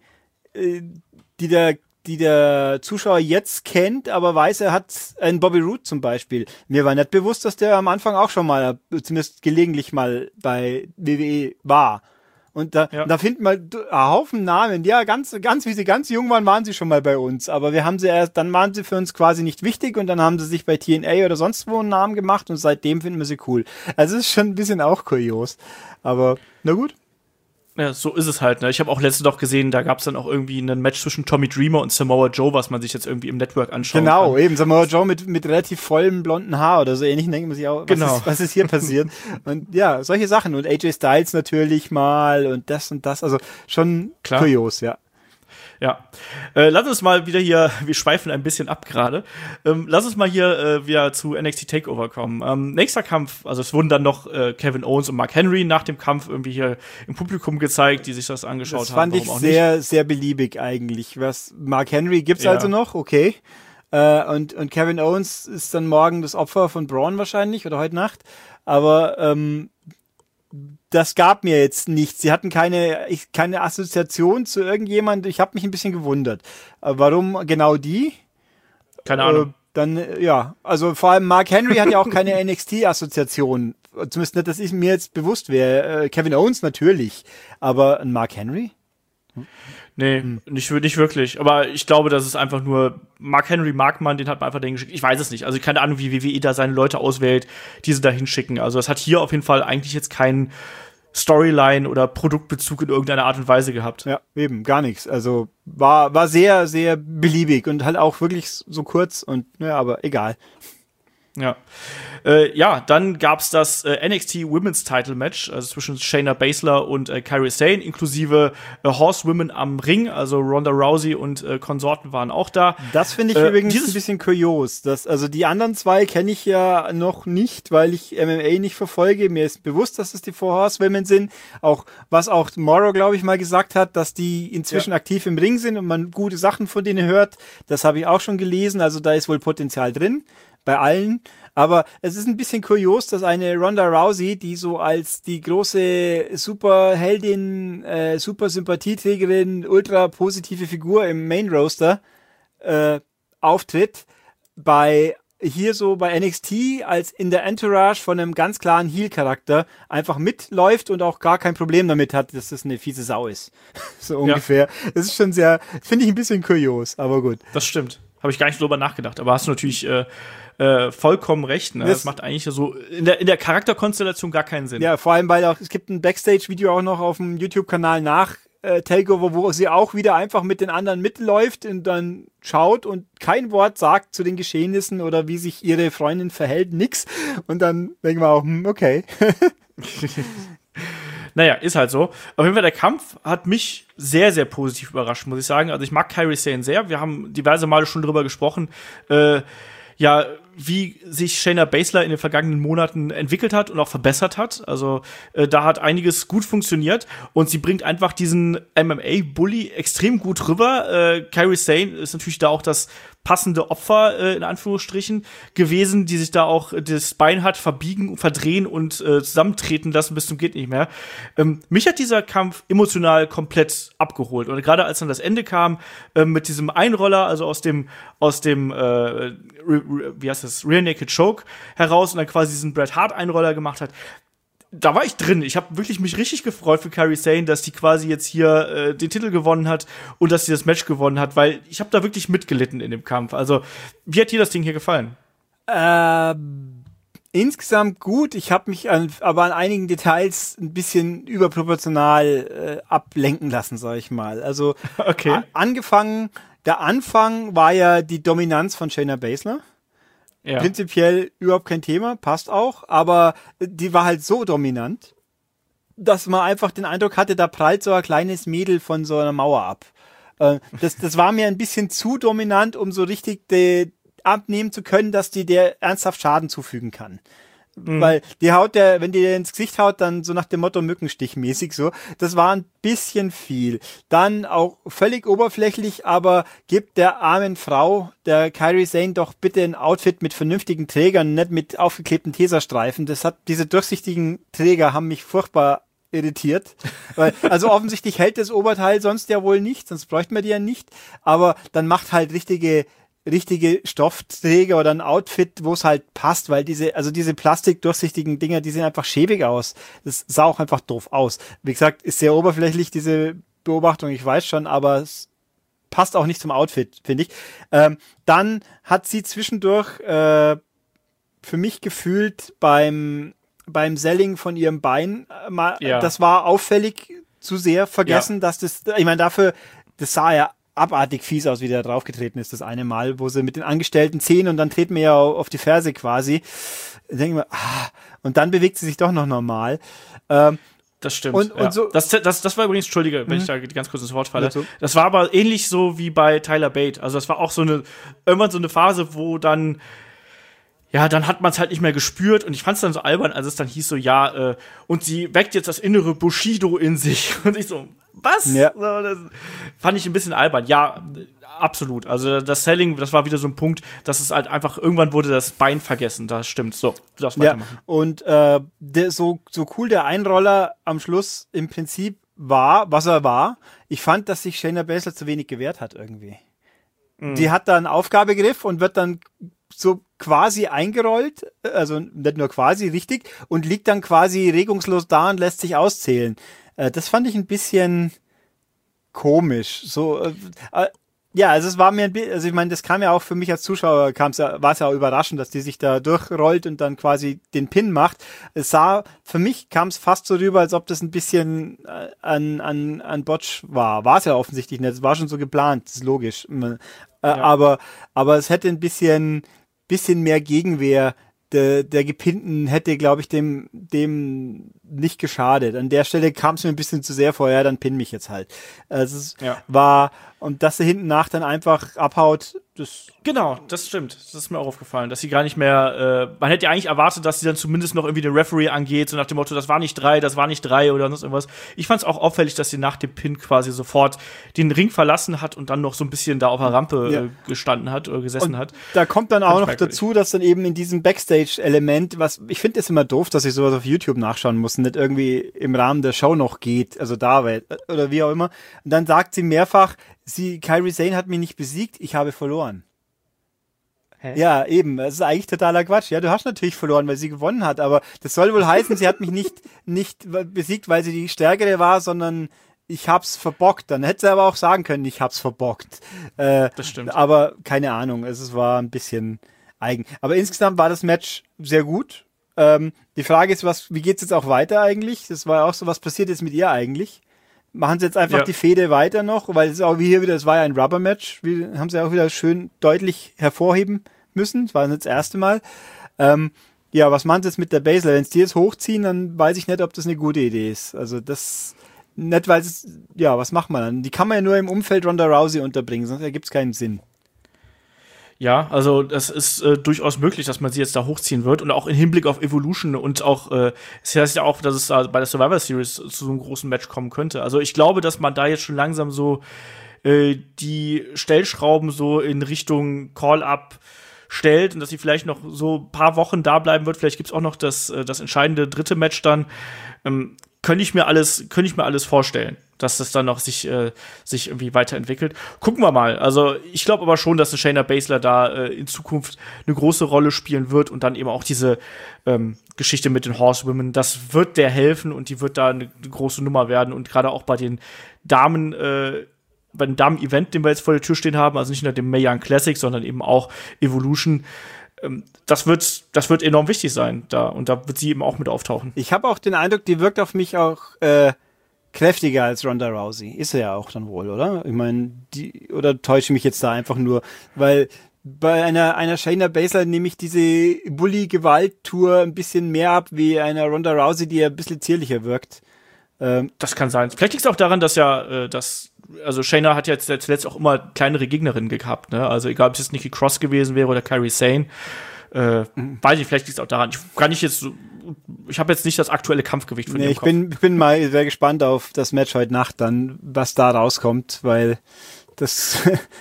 der Zuschauer jetzt kennt, aber weiß, er hat einen Bobby Roode zum Beispiel. Mir war nicht bewusst, dass der am Anfang auch schon mal, zumindest gelegentlich mal bei WWE war. Und da findet man einen Haufen Namen. Ja, ganz, wie sie ganz jung waren sie schon mal bei uns. Aber dann waren sie für uns quasi nicht wichtig und dann haben sie sich bei TNA oder sonst wo einen Namen gemacht und seitdem finden wir sie cool. Also es ist schon ein bisschen auch kurios. Aber, na gut. Ja, so ist es halt, ne? Ich habe auch letztens noch gesehen, da gab es dann auch irgendwie ein Match zwischen Tommy Dreamer und Samoa Joe, was man sich jetzt irgendwie im Network anschaut. Genau, eben Samoa Joe mit relativ vollem blonden Haar oder so ähnlich, denkt man sich auch, was ist hier passiert? Und ja, solche Sachen. Und AJ Styles natürlich mal und das, also schon kurios, ja. Ja, lass uns mal wieder hier, wir schweifen ein bisschen ab gerade, lass uns mal hier wieder zu NXT TakeOver kommen. Nächster Kampf, also es wurden dann noch Kevin Owens und Mark Henry nach dem Kampf irgendwie hier im Publikum gezeigt, die sich das angeschaut haben. Das fand ich sehr, sehr beliebig eigentlich. Mark Henry gibt's also noch, okay. Und Kevin Owens ist dann morgen das Opfer von Braun wahrscheinlich oder heute Nacht. Aber das gab mir jetzt nichts. Sie hatten keine Assoziation zu irgendjemand. Ich habe mich ein bisschen gewundert. Warum genau die? Keine Ahnung. dann, ja, also vor allem Mark Henry hat ja auch keine NXT-Assoziation. Zumindest nicht, dass ich mir jetzt bewusst wäre. Kevin Owens natürlich, aber ein Mark Henry? Nee, nicht wirklich. Aber ich glaube, das ist einfach nur Mark Henry mag man, den hat man einfach den geschickt. Ich weiß es nicht. Also keine Ahnung, wie WWE da seine Leute auswählt, die sie da hinschicken. Also es hat hier auf jeden Fall eigentlich jetzt keinen Storyline oder Produktbezug in irgendeiner Art und Weise gehabt. Ja, eben, gar nichts. Also war sehr, sehr beliebig und halt auch wirklich so kurz und, ja, aber egal. Ja. Dann gab's das NXT Women's Title Match, also zwischen Shayna Baszler und Kairi Sane, inklusive Horsewomen am Ring, also Ronda Rousey und Konsorten waren auch da. Das finde ich übrigens ein bisschen kurios. Also die anderen zwei kenne ich ja noch nicht, weil ich MMA nicht verfolge. Mir ist bewusst, dass es die Four Horsewomen sind. Auch was auch Morrow, glaube ich, mal gesagt hat, dass die inzwischen aktiv im Ring sind und man gute Sachen von denen hört. Das habe ich auch schon gelesen. Also da ist wohl Potenzial drin. Bei allen, aber es ist ein bisschen kurios, dass eine Ronda Rousey, die so als die große Superheldin, super Sympathieträgerin, ultra positive Figur im Main Roster auftritt, hier so bei NXT als in der Entourage von einem ganz klaren Heel-Charakter einfach mitläuft und auch gar kein Problem damit hat, dass das eine fiese Sau ist. So ungefähr. Ja. Das ist schon sehr, finde ich ein bisschen kurios, aber gut. Das stimmt. Habe ich gar nicht drüber nachgedacht, aber hast du natürlich vollkommen recht. Ne? Das macht eigentlich so in der Charakterkonstellation gar keinen Sinn. Ja, vor allem, weil es gibt ein Backstage-Video auch noch auf dem YouTube-Kanal nach Takeover, wo sie auch wieder einfach mit den anderen mitläuft und dann schaut und kein Wort sagt zu den Geschehnissen oder wie sich ihre Freundin verhält, nix. Und dann denken wir auch, okay. Naja, ist halt so. Auf jeden Fall, der Kampf hat mich sehr, sehr positiv überrascht, muss ich sagen. Also ich mag Kairi Sane sehr. Wir haben diverse Male schon drüber gesprochen, wie sich Shayna Baszler in den vergangenen Monaten entwickelt hat und auch verbessert hat. Also da hat einiges gut funktioniert und sie bringt einfach diesen MMA-Bully extrem gut rüber. Kairi Sane ist natürlich da auch das passende Opfer, in Anführungsstrichen, gewesen, die sich da auch das Bein hat verbiegen, verdrehen und zusammentreten lassen bis zum geht nicht mehr. Mich hat dieser Kampf emotional komplett abgeholt. Und gerade als dann das Ende kam, mit diesem Einroller, also aus dem wie heißt das, Rear Naked Choke heraus und dann quasi diesen Bret Hart Einroller gemacht hat, da war ich drin. Ich habe wirklich mich richtig gefreut für Kairi Sane, dass die quasi jetzt hier den Titel gewonnen hat und dass sie das Match gewonnen hat, weil ich habe da wirklich mitgelitten in dem Kampf. Also, wie hat dir das Ding hier gefallen? Insgesamt gut. Ich habe mich aber an einigen Details ein bisschen überproportional ablenken lassen, sag ich mal. Also, okay. Der Anfang war ja die Dominanz von Shayna Baszler. Ja. Prinzipiell überhaupt kein Thema, passt auch, aber die war halt so dominant, dass man einfach den Eindruck hatte, da prallt so ein kleines Mädel von so einer Mauer ab. Das war mir ein bisschen zu dominant, um so richtig abnehmen zu können, dass die der ernsthaft Schaden zufügen kann. Weil die haut wenn die ins Gesicht haut, dann so nach dem Motto Mückenstichmäßig so. Das war ein bisschen viel. Dann auch völlig oberflächlich, aber gibt der armen Frau, der Kairi Sane, doch bitte ein Outfit mit vernünftigen Trägern, nicht mit aufgeklebten Tesastreifen. Diese durchsichtigen Träger haben mich furchtbar irritiert. Also offensichtlich hält das Oberteil sonst ja wohl nicht, sonst bräuchten wir die ja nicht. Aber dann macht halt richtige Stoffträger oder ein Outfit, wo es halt passt, weil diese plastikdurchsichtigen Dinger, die sehen einfach schäbig aus. Das sah auch einfach doof aus. Wie gesagt, ist sehr oberflächlich, diese Beobachtung, ich weiß schon, aber es passt auch nicht zum Outfit, finde ich. Dann hat sie zwischendurch für mich gefühlt beim Selling von ihrem Bein das war auffällig zu sehr vergessen, dass das, ich meine, das sah ja abartig fies aus, wie der draufgetreten ist, das eine Mal, wo sie mit den Angestellten ziehen und dann treten wir ja auf die Ferse quasi. Da denken wir, und dann bewegt sie sich doch noch normal. Das stimmt. Und so, das war übrigens, Entschuldige, wenn ich da ganz kurz ins Wort falle. So. Das war aber ähnlich so wie bei Tyler Bate. Also das war auch irgendwann so eine Phase, wo dann hat man es halt nicht mehr gespürt und ich fand es dann so albern, als es dann hieß so, und sie weckt jetzt das innere Bushido in sich und ich so, was? Ja. So, das fand ich ein bisschen albern. Ja, absolut. Also das Selling, das war wieder so ein Punkt, dass es halt einfach, irgendwann wurde das Bein vergessen, das stimmt. So, du darfst weitermachen. Ja, und so cool der Einroller am Schluss im Prinzip war, was er war, ich fand, dass sich Shayna Baszler zu wenig gewehrt hat irgendwie. Die hat da einen Aufgabegriff und wird dann so quasi eingerollt, also nicht nur quasi, richtig, und liegt dann quasi regungslos da und lässt sich auszählen. Das fand ich ein bisschen komisch. So, ja, also es war mir also ich meine, das kam ja auch für mich als Zuschauer, war es ja auch überraschend, dass die sich da durchrollt und dann quasi den Pin macht. Für mich kam es fast so rüber, als ob das ein bisschen an Botch war. War es ja offensichtlich nicht, es war schon so geplant, das ist logisch. Aber es hätte ein bisschen mehr Gegenwehr der Gepinnten hätte, glaube ich, dem nicht geschadet. An der Stelle kam es mir ein bisschen zu sehr vor, ja, dann pin mich jetzt halt. Also es war, und dass er hinten nach dann einfach abhaut, das... Genau, das stimmt. Das ist mir auch aufgefallen, dass sie gar nicht mehr, man hätte ja eigentlich erwartet, dass sie dann zumindest noch irgendwie den Referee angeht, so nach dem Motto, das war nicht 3 oder sonst irgendwas. Ich fand es auch auffällig, dass sie nach dem Pin quasi sofort den Ring verlassen hat und dann noch so ein bisschen da auf der Rampe gestanden hat oder gesessen hat. Da kommt dann auch noch dazu, dass dann eben in diesem Backstage-Element, was ich finde es immer doof, dass ich sowas auf YouTube nachschauen muss und nicht irgendwie im Rahmen der Show noch geht, also da oder wie auch immer. Und dann sagt sie mehrfach, Kairi Sane hat mich nicht besiegt, ich habe verloren. Hä? Ja, eben. Das ist eigentlich totaler Quatsch. Ja, du hast natürlich verloren, weil sie gewonnen hat, aber das soll wohl heißen, sie hat mich nicht besiegt, weil sie die Stärkere war, sondern ich hab's verbockt. Dann hätte sie aber auch sagen können, ich hab's verbockt. Das stimmt. Aber keine Ahnung, es war ein bisschen eigen. Aber insgesamt war das Match sehr gut. Die Frage ist, wie geht's jetzt auch weiter eigentlich? Das war ja auch so, was passiert jetzt mit ihr eigentlich? Machen sie jetzt einfach die Fehde weiter noch, weil es ist auch wie hier wieder, es war ja ein Rubber-Match, haben sie auch wieder schön deutlich hervorheben müssen, das war das erste Mal. Was machen sie jetzt mit der Baszler? Wenn sie die jetzt hochziehen, dann weiß ich nicht, ob das eine gute Idee ist. Also das, nicht weil es, was macht man dann? Die kann man ja nur im Umfeld Ronda Rousey unterbringen, sonst ergibt es keinen Sinn. Ja, also das ist durchaus möglich, dass man sie jetzt da hochziehen wird und auch im Hinblick auf Evolution und auch, es heißt ja auch, dass es da bei der Survivor Series zu so einem großen Match kommen könnte. Also ich glaube, dass man da jetzt schon langsam so die Stellschrauben so in Richtung Call-Up stellt und dass sie vielleicht noch so ein paar Wochen da bleiben wird. Vielleicht gibt's auch noch das entscheidende dritte Match dann. Könnte ich mir alles vorstellen, dass das dann noch sich irgendwie weiterentwickelt. Gucken wir mal. Also ich glaube aber schon, dass Shayna Baszler da in Zukunft eine große Rolle spielen wird und dann eben auch diese Geschichte mit den Horsewomen, das wird der helfen und die wird da eine große Nummer werden und gerade auch bei den Damen, bei dem Damen-Event, den wir jetzt vor der Tür stehen haben, also nicht nur dem Mae Young Classic, sondern eben auch Evolution, das wird enorm wichtig sein da und da wird sie eben auch mit auftauchen. Ich habe auch den Eindruck, die wirkt auf mich auch kräftiger als Ronda Rousey. Ist sie ja auch dann wohl, oder? Ich meine, oder täusche ich mich jetzt da einfach nur, weil bei einer Shayna Baszler nehme ich diese Bully-Gewalt-Tour ein bisschen mehr ab wie einer Ronda Rousey, die ja ein bisschen zierlicher wirkt. Das kann sein. Vielleicht liegt es auch daran, dass also Shayna hat ja zuletzt auch immer kleinere Gegnerinnen gehabt, ne? Also egal, ob es jetzt Nikki Cross gewesen wäre oder Kairi Sane. Weiß ich, vielleicht liegt es auch daran. Ich habe jetzt nicht das aktuelle Kampfgewicht von ich bin mal sehr gespannt auf das Match heute Nacht dann, was da rauskommt, weil das,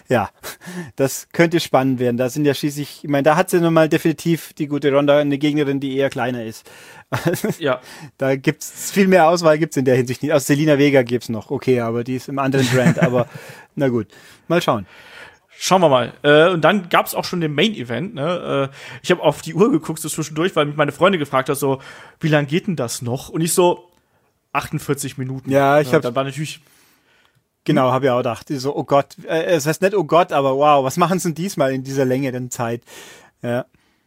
das könnte spannend werden. Da sind ja schließlich, ich meine, da hat sie nun mal definitiv die gute Ronda, eine Gegnerin, die eher kleiner ist. Ja. Da gibt's viel mehr Auswahl gibt's in der Hinsicht nicht. Aus Selina Vega gibt's noch, okay, aber die ist im anderen Brand, aber na gut, mal schauen. Schauen wir mal. Und dann gab's auch schon den Main-Event. Ne? Ich habe auf die Uhr geguckt so zwischendurch, weil mich meine Freundin gefragt hat, so, wie lang geht denn das noch? Und ich so, 48 Minuten. Ja, dann war natürlich... Genau, habe ich auch gedacht. So, oh Gott, es heißt nicht oh Gott, aber wow, was machen sie denn diesmal in dieser längeren Zeit? Ja.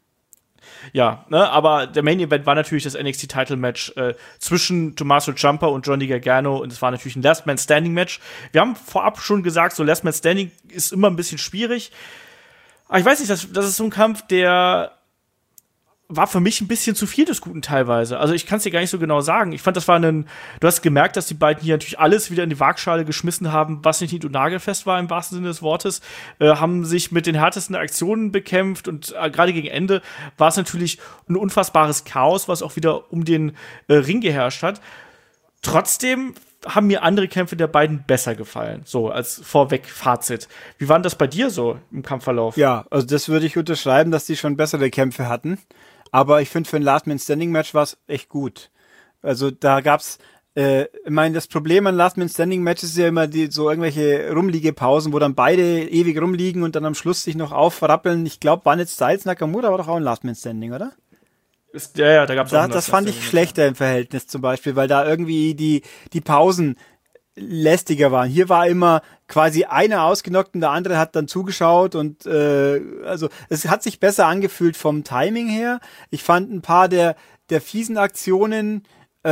Ja, ne, aber der Main Event war natürlich das NXT-Title-Match zwischen Tommaso Ciampa und Johnny Gargano und es war natürlich ein Last Man Standing Match. Wir haben vorab schon gesagt, so Last Man Standing ist immer ein bisschen schwierig. Aber ich weiß nicht, das ist so ein Kampf, der war für mich ein bisschen zu viel des Guten teilweise. Also ich kann es dir gar nicht so genau sagen. Ich fand, du hast gemerkt, dass die beiden hier natürlich alles wieder in die Waagschale geschmissen haben, was nicht nied- und nagelfest war im wahrsten Sinne des Wortes, haben sich mit den härtesten Aktionen bekämpft und gerade gegen Ende war es natürlich ein unfassbares Chaos, was auch wieder um den Ring geherrscht hat. Trotzdem haben mir andere Kämpfe der beiden besser gefallen, so als Vorweg-Fazit. Wie war denn das bei dir so im Kampfverlauf? Ja, also das würde ich unterschreiben, dass die schon bessere Kämpfe hatten. Aber ich finde, für ein Last-Man-Standing-Match war es echt gut. Also da gab's ich meine, das Problem an Last-Man-Standing-Matches ist ja immer so irgendwelche Rumliegepausen, wo dann beide ewig rumliegen und dann am Schluss sich noch aufrappeln. Ich glaube, waren jetzt Styles Nakamura war doch auch ein Last-Man-Standing, oder? Ja, da gab's auch Das fand ich schlechter im Verhältnis zum Beispiel, weil da irgendwie die Pausen lästiger waren. Hier war immer quasi einer ausgenockt und der andere hat dann zugeschaut und also es hat sich besser angefühlt vom Timing her. Ich fand ein paar der fiesen Aktionen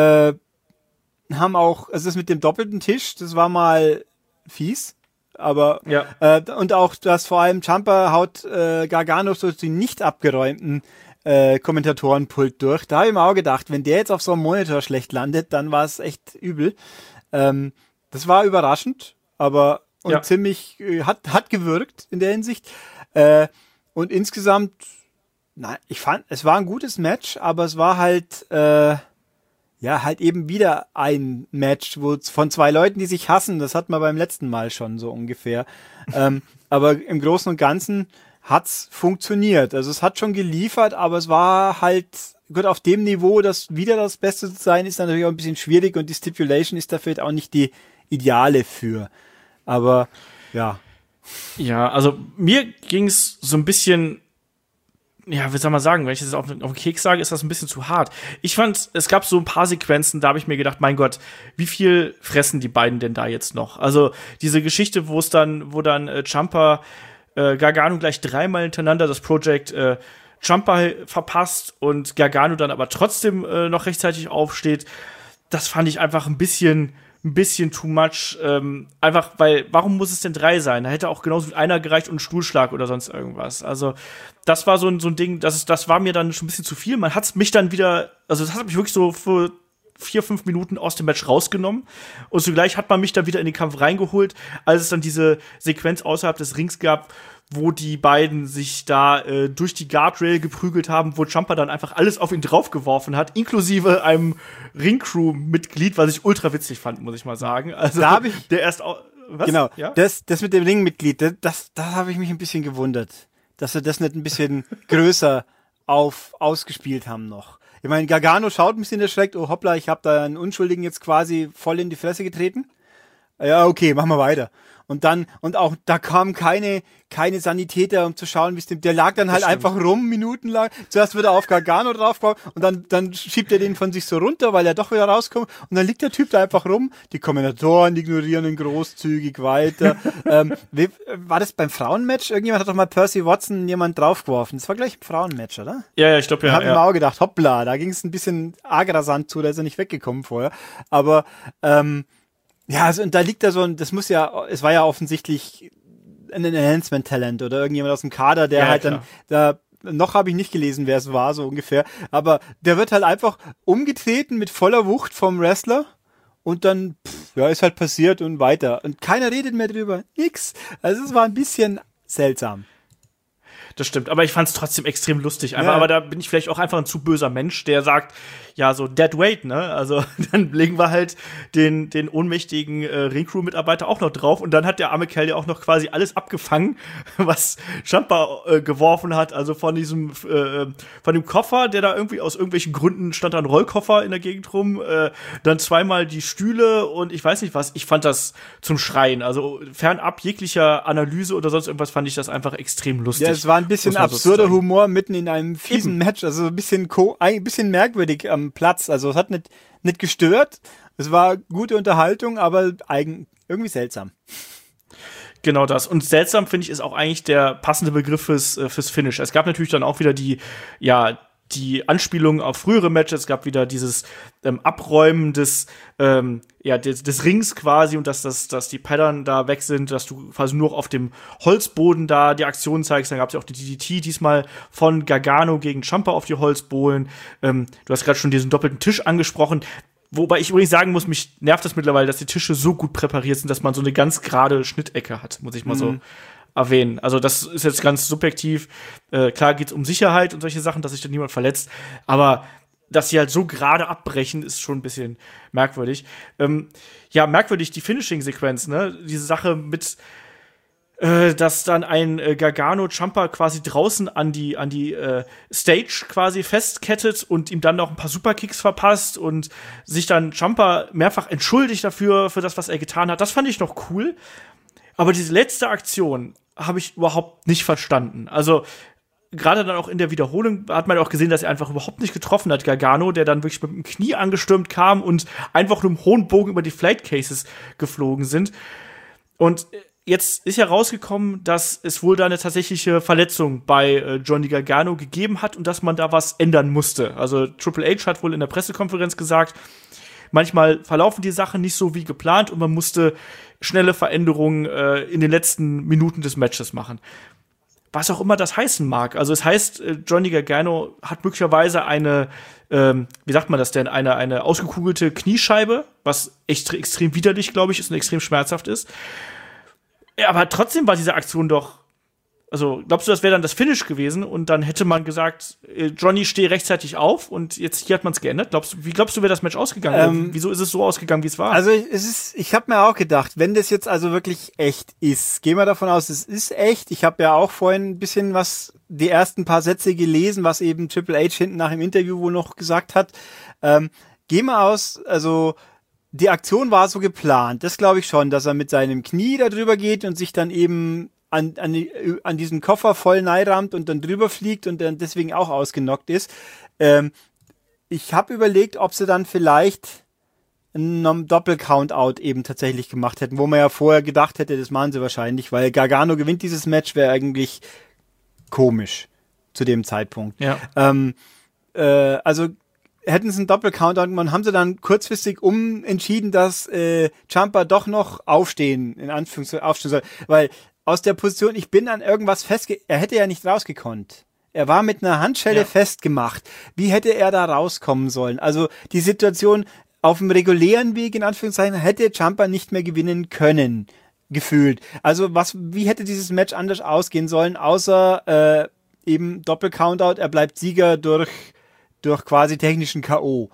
haben auch, also das mit dem doppelten Tisch, das war mal fies, aber ja. Und auch, dass vor allem Ciampa haut Gargano so die nicht abgeräumten Kommentatorenpult durch. Da habe ich mir auch gedacht, wenn der jetzt auf so einem Monitor schlecht landet, dann war es echt übel. Das war überraschend, aber und ziemlich hat gewirkt in der Hinsicht. Und insgesamt, ich fand, es war ein gutes Match, aber es war halt halt eben wieder ein Match, wo von zwei Leuten, die sich hassen. Das hat man beim letzten Mal schon so ungefähr. Aber im Großen und Ganzen hat's funktioniert. Also es hat schon geliefert, aber es war halt gut auf dem Niveau, dass wieder das Beste zu sein, ist natürlich auch ein bisschen schwierig und die Stipulation ist dafür auch nicht die ideale für. Aber ja. Ja, also mir ging's so ein bisschen, ja, wie soll man sagen, wenn ich das auf den Keks sage, ist das ein bisschen zu hart. Ich fand, es gab so ein paar Sequenzen, da habe ich mir gedacht, mein Gott, wie viel fressen die beiden denn da jetzt noch? Also diese Geschichte, wo dann Ciampa Gargano gleich dreimal hintereinander das Project Ciampa verpasst und Gargano dann aber trotzdem noch rechtzeitig aufsteht, das fand ich einfach ein bisschen too much. Einfach, weil, warum muss es denn 3 sein? Da hätte auch genauso mit einer gereicht und ein Stuhlschlag oder sonst irgendwas. Also, das war so ein Ding, das war mir dann schon ein bisschen zu viel. Man hat's mich dann wieder, also das hat mich wirklich so für 4-5 Minuten aus dem Match rausgenommen. Und zugleich hat man mich dann wieder in den Kampf reingeholt, als es dann diese Sequenz außerhalb des Rings gab, wo die beiden sich da durch die Guardrail geprügelt haben, wo Ciampa dann einfach alles auf ihn draufgeworfen hat, inklusive einem Ringcrew-Mitglied, was ich ultra witzig fand, muss ich mal sagen. Also, da habe ich der erst auch, was? Genau, ja? das mit dem Ringmitglied, da habe ich mich ein bisschen gewundert, dass wir das nicht ein bisschen größer ausgespielt haben noch. Ich meine, Gargano schaut ein bisschen erschreckt, oh hoppla, ich habe da einen Unschuldigen jetzt quasi voll in die Fresse getreten. Ja, okay, machen wir weiter. Und auch da kamen keine Sanitäter, um zu schauen, wie es dem, der lag dann halt einfach rum, minutenlang. Zuerst wird er auf Gargano draufgehauen und dann schiebt er den von sich so runter, weil er doch wieder rauskommt. Und dann liegt der Typ da einfach rum. Die Kommentatoren ignorieren ihn großzügig weiter. War das beim Frauenmatch? Irgendjemand hat doch mal Percy Watson jemand draufgeworfen. Das war gleich ein Frauenmatch, oder? Ja, ich glaube, ja. Da hab ich mir auch gedacht, hoppla, da ging es ein bisschen arg rasant zu, da ist er nicht weggekommen vorher. Aber, ja, also, und da liegt da es war ja offensichtlich ein Enhancement-Talent oder irgendjemand aus dem Kader, der halt klar. Dann, noch habe ich nicht gelesen, wer es war, so ungefähr, aber der wird halt einfach umgetreten mit voller Wucht vom Wrestler und dann, ist halt passiert und weiter. Und keiner redet mehr drüber. Nix. Also es war ein bisschen seltsam. Das stimmt, aber ich fand es trotzdem extrem lustig. Aber da bin ich vielleicht auch einfach ein zu böser Mensch, der sagt, ja, so dead weight, ne? Also dann legen wir halt den ohnmächtigen Ringcrew-Mitarbeiter auch noch drauf und dann hat der arme Kerl ja auch noch quasi alles abgefangen, was Ciampa geworfen hat. Also von dem Koffer, der da irgendwie aus irgendwelchen Gründen stand da ein Rollkoffer in der Gegend rum, dann zweimal die Stühle und ich weiß nicht was. Ich fand das zum Schreien. Also fernab jeglicher Analyse oder sonst irgendwas fand ich das einfach extrem lustig. Ja, es war ein bisschen absurder Humor mitten in einem fiesen Match, also ein bisschen merkwürdig am Platz. Also es hat nicht gestört, es war gute Unterhaltung, aber irgendwie seltsam. Genau das. Und seltsam, finde ich, ist auch eigentlich der passende Begriff fürs Finish. Es gab natürlich dann auch wieder die Anspielung auf frühere Matches, es gab wieder dieses Abräumen des Rings quasi und dass die Pattern da weg sind, dass du quasi nur auf dem Holzboden da die Aktion zeigst. Dann gab es ja auch die DDT, diesmal von Gargano gegen Ciampa auf die Holzbohlen. Du hast gerade schon diesen doppelten Tisch angesprochen. Wobei ich übrigens sagen muss, mich nervt das mittlerweile, dass die Tische so gut präpariert sind, dass man so eine ganz gerade Schnittecke hat, muss ich mal so erwähnen. Also das ist jetzt ganz subjektiv. Klar geht's um Sicherheit und solche Sachen, dass sich da niemand verletzt. Aber dass sie halt so gerade abbrechen, ist schon ein bisschen merkwürdig. Merkwürdig die Finishing-Sequenz, ne? Diese Sache mit dass dann ein Gargano Ciampa quasi draußen an die Stage quasi festkettet und ihm dann noch ein paar Superkicks verpasst und sich dann Ciampa mehrfach entschuldigt dafür, für das, was er getan hat. Das fand ich noch cool. Aber diese letzte Aktion habe ich überhaupt nicht verstanden. Also, gerade dann auch in der Wiederholung hat man auch gesehen, dass er einfach überhaupt nicht getroffen hat, Gargano, der dann wirklich mit dem Knie angestürmt kam und einfach nur im hohen Bogen über die Flight Cases geflogen sind. Und jetzt ist ja rausgekommen, dass es wohl da eine tatsächliche Verletzung bei Johnny Gargano gegeben hat und dass man da was ändern musste. Also Triple H hat wohl in der Pressekonferenz gesagt, manchmal verlaufen die Sachen nicht so wie geplant und man musste schnelle Veränderungen in den letzten Minuten des Matches machen. Was auch immer das heißen mag. Also es heißt, Johnny Gargano hat möglicherweise eine, wie sagt man das denn, eine ausgekugelte Kniescheibe, was echt extrem widerlich, glaube ich, ist und extrem schmerzhaft ist. Ja, aber trotzdem war diese Aktion doch, also glaubst du, das wäre dann das Finish gewesen und dann hätte man gesagt, Johnny, steh rechtzeitig auf und jetzt hier hat man es geändert. Wie glaubst du, wäre das Match ausgegangen? Wieso ist es so ausgegangen, wie es war? Also ich habe mir auch gedacht, wenn das jetzt also wirklich echt ist, gehen wir davon aus, es ist echt. Ich habe ja auch vorhin ein bisschen die ersten paar Sätze gelesen, was eben Triple H hinten nach dem Interview wohl noch gesagt hat. Gehen wir aus, also die Aktion war so geplant. Das glaube ich schon, dass er mit seinem Knie da drüber geht und sich dann eben an diesen Koffer voll neirammt und dann drüber fliegt und dann deswegen auch ausgenockt ist. Ich habe überlegt, ob sie dann vielleicht einen Doppel-Count-Out eben tatsächlich gemacht hätten, wo man ja vorher gedacht hätte, das machen sie wahrscheinlich, weil Gargano gewinnt dieses Match, wäre eigentlich komisch zu dem Zeitpunkt. Ja. Also hätten sie einen Doppel-Count-Out gemacht, haben sie dann kurzfristig umentschieden, dass Ciampa doch noch aufstehen soll, weil aus der Position, ich bin an irgendwas er hätte ja nicht rausgekonnt. Er war mit einer Handschelle festgemacht. Wie hätte er da rauskommen sollen? Also die Situation auf dem regulären Weg, in Anführungszeichen, hätte Ciampa nicht mehr gewinnen können, gefühlt. Also wie hätte dieses Match anders ausgehen sollen, außer eben Doppel-Countout, er bleibt Sieger durch quasi technischen K.O.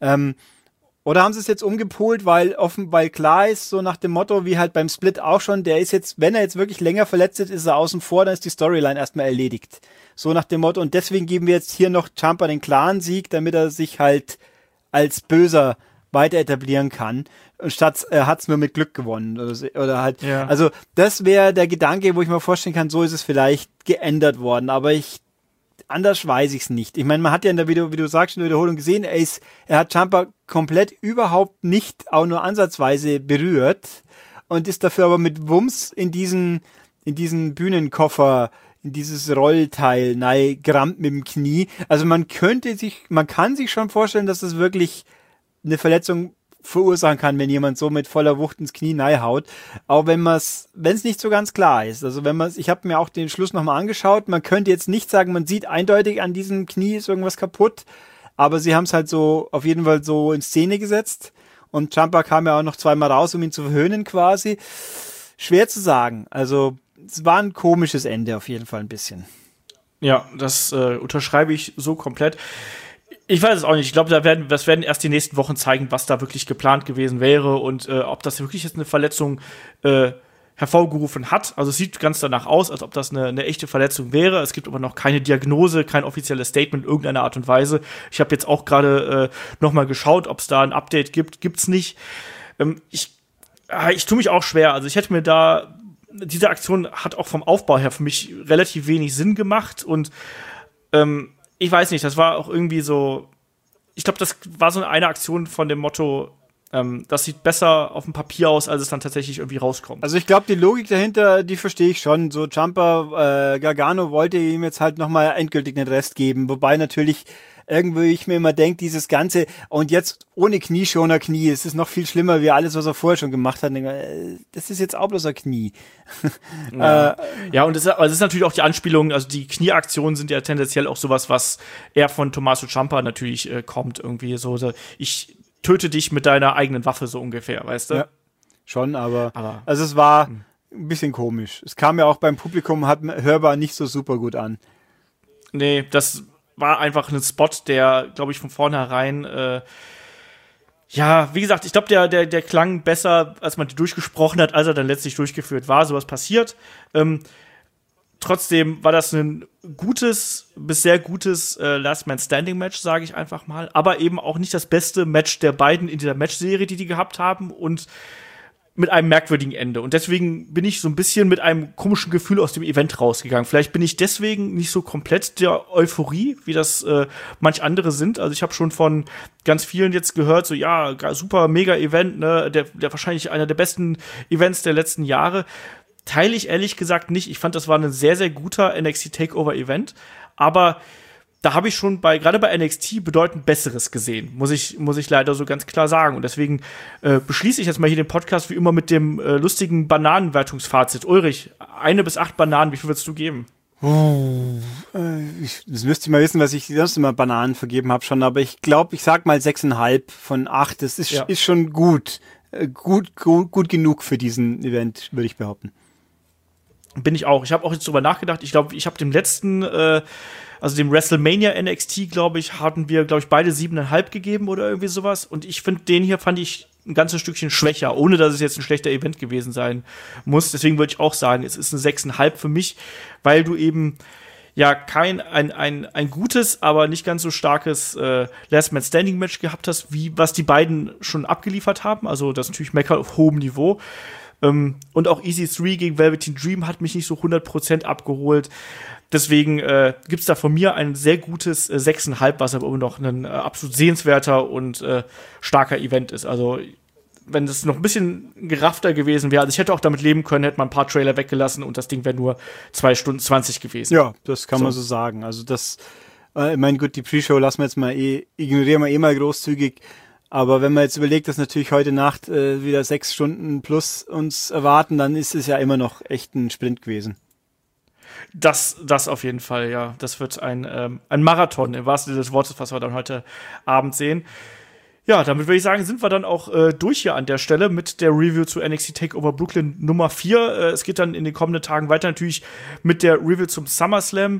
Oder haben sie es jetzt umgepolt, weil klar ist, so nach dem Motto, wie halt beim Split auch schon, der ist jetzt, wenn er jetzt wirklich länger verletzt ist er außen vor, dann ist die Storyline erstmal erledigt. So nach dem Motto, und deswegen geben wir jetzt hier noch Ciampa den klaren Sieg, damit er sich halt als Böser weiter etablieren kann. Statt er hat's nur mit Glück gewonnen. Oder halt, ja. Also das wäre der Gedanke, wo ich mir vorstellen kann, so ist es vielleicht geändert worden, aber anders weiß ich es nicht. Ich meine, man hat ja in der wie du sagst, in der Wiederholung gesehen, er hat Ciampa komplett überhaupt nicht, auch nur ansatzweise berührt und ist dafür aber mit Wumms in diesen Bühnenkoffer, in dieses Rollteil, gerammt mit dem Knie. Also man kann sich schon vorstellen, dass das wirklich eine Verletzung verursachen kann, wenn jemand so mit voller Wucht ins Knie haut. Auch wenn es nicht so ganz klar ist. Also ich habe mir auch den Schluss nochmal angeschaut, man könnte jetzt nicht sagen, man sieht eindeutig an diesem Knie ist irgendwas kaputt, aber sie haben es halt so, auf jeden Fall so in Szene gesetzt und Ciampa kam ja auch noch zweimal raus, um ihn zu verhöhnen quasi. Schwer zu sagen. Also es war ein komisches Ende auf jeden Fall ein bisschen. Ja, das unterschreibe ich so komplett. Ich weiß es auch nicht. Ich glaube, das werden erst die nächsten Wochen zeigen, was da wirklich geplant gewesen wäre und ob das wirklich jetzt eine Verletzung hervorgerufen hat. Also es sieht ganz danach aus, als ob das eine echte Verletzung wäre. Es gibt aber noch keine Diagnose, kein offizielles Statement in irgendeiner Art und Weise. Ich habe jetzt auch gerade noch mal geschaut, ob es da ein Update gibt. Gibt's nicht. Ich tue mich auch schwer. Also ich hätte mir diese Aktion hat auch vom Aufbau her für mich relativ wenig Sinn gemacht und ich weiß nicht, das war auch irgendwie so, ich glaube, das war so eine Aktion von dem Motto, das sieht besser auf dem Papier aus, als es dann tatsächlich irgendwie rauskommt. Also ich glaube, die Logik dahinter, die verstehe ich schon. So Ciampa, Gargano wollte ihm jetzt halt nochmal endgültig den Rest geben, wobei natürlich irgendwie ich mir immer denke, dieses Ganze, und jetzt ohne Knieschoner Knie, es ist noch viel schlimmer wie alles, was er vorher schon gemacht hat. Das ist jetzt auch bloß ein Knie. Ja, und es ist natürlich auch die Anspielung, also die Knieaktionen sind ja tendenziell auch sowas, was eher von Tommaso Ciampa natürlich kommt, irgendwie so, ich töte dich mit deiner eigenen Waffe, so ungefähr, weißt du? Ja, schon, aber also es war ein bisschen komisch. Es kam ja auch beim Publikum, hörbar nicht so super gut an. Nee, das war einfach ein Spot, der, glaube ich, von vornherein Ja, wie gesagt, ich glaube, der klang besser, als man die durchgesprochen hat, als er dann letztlich durchgeführt war. Sowas passiert. Trotzdem war das ein gutes bis sehr gutes Last Man Standing Match, sage ich einfach mal. Aber eben auch nicht das beste Match der beiden in dieser Matchserie, die gehabt haben. Und mit einem merkwürdigen Ende. Und deswegen bin ich so ein bisschen mit einem komischen Gefühl aus dem Event rausgegangen. Vielleicht bin ich deswegen nicht so komplett der Euphorie, wie das manch andere sind. Also ich habe schon von ganz vielen jetzt gehört, so ja, super, mega Event, ne, der wahrscheinlich einer der besten Events der letzten Jahre. Teile ich ehrlich gesagt nicht. Ich fand, das war ein sehr, sehr guter NXT Takeover Event. Aber da habe ich schon gerade bei NXT bedeutend Besseres gesehen, muss ich leider so ganz klar sagen. Und deswegen beschließe ich jetzt mal hier den Podcast wie immer mit dem lustigen Bananenwertungsfazit. Ulrich, 1 bis 8 Bananen, wie viel würdest du geben? Das müsste ich mal wissen, was ich sonst immer Bananen vergeben habe schon, aber ich glaube, ich sag mal 6,5 von 8. Das ist schon gut. Gut genug für diesen Event, würde ich behaupten. Bin ich auch. Ich habe auch jetzt drüber nachgedacht. Ich glaube, ich habe dem letzten also dem WrestleMania NXT, glaube ich, hatten wir, beide 7,5 gegeben oder irgendwie sowas. Und ich finde, den hier fand ich ein ganzes Stückchen schwächer, ohne dass es jetzt ein schlechter Event gewesen sein muss. Deswegen würde ich auch sagen, es ist eine 6,5 für mich, weil du eben ja ein gutes, aber nicht ganz so starkes Last Man Standing Match gehabt hast, wie was die beiden schon abgeliefert haben. Also das ist natürlich Mecker auf hohem Niveau. Und auch EC3 gegen Velveteen Dream hat mich nicht so 100% abgeholt. Deswegen gibt's da von mir ein sehr gutes 6,5, was aber immer noch ein absolut sehenswerter und starker Event ist. Also wenn das noch ein bisschen geraffter gewesen wäre, also ich hätte auch damit leben können, hätte man ein paar Trailer weggelassen und das Ding wäre nur 2 Stunden 20 gewesen. Ja, das kann man so sagen. Also das, ich meine, gut, die Pre-Show lassen wir jetzt mal ignorieren wir mal großzügig. Aber wenn man jetzt überlegt, dass natürlich heute Nacht wieder 6 Stunden plus uns erwarten, dann ist es ja immer noch echt ein Sprint gewesen. Das auf jeden Fall, ja. Das wird ein Marathon, im wahrsten Sinne des Wortes, was wir dann heute Abend sehen. Ja, damit würde ich sagen, sind wir dann auch durch hier an der Stelle mit der Review zu NXT TakeOver Brooklyn Nummer 4. Es geht dann in den kommenden Tagen weiter natürlich mit der Review zum SummerSlam.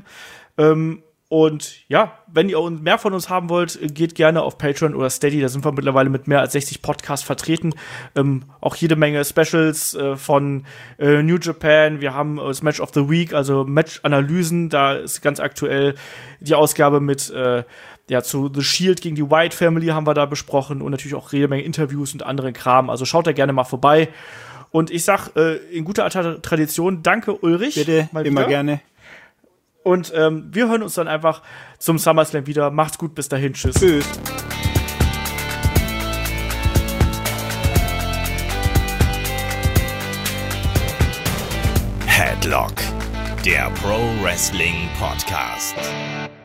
Und ja, wenn ihr mehr von uns haben wollt, geht gerne auf Patreon oder Steady. Da sind wir mittlerweile mit mehr als 60 Podcasts vertreten. Auch jede Menge Specials von New Japan. Wir haben das Match of the Week, also Match-Analysen. Da ist ganz aktuell die Ausgabe mit zu The Shield gegen die Wyatt Family haben wir da besprochen. Und natürlich auch jede Menge Interviews und anderen Kram. Also schaut da gerne mal vorbei. Und ich sag, in guter alter Tradition, danke Ulrich. Bitte, immer gerne. Und wir hören uns dann einfach zum SummerSlam wieder. Macht's gut, bis dahin. Tschüss. Tschüss. Headlock, der Pro Wrestling Podcast.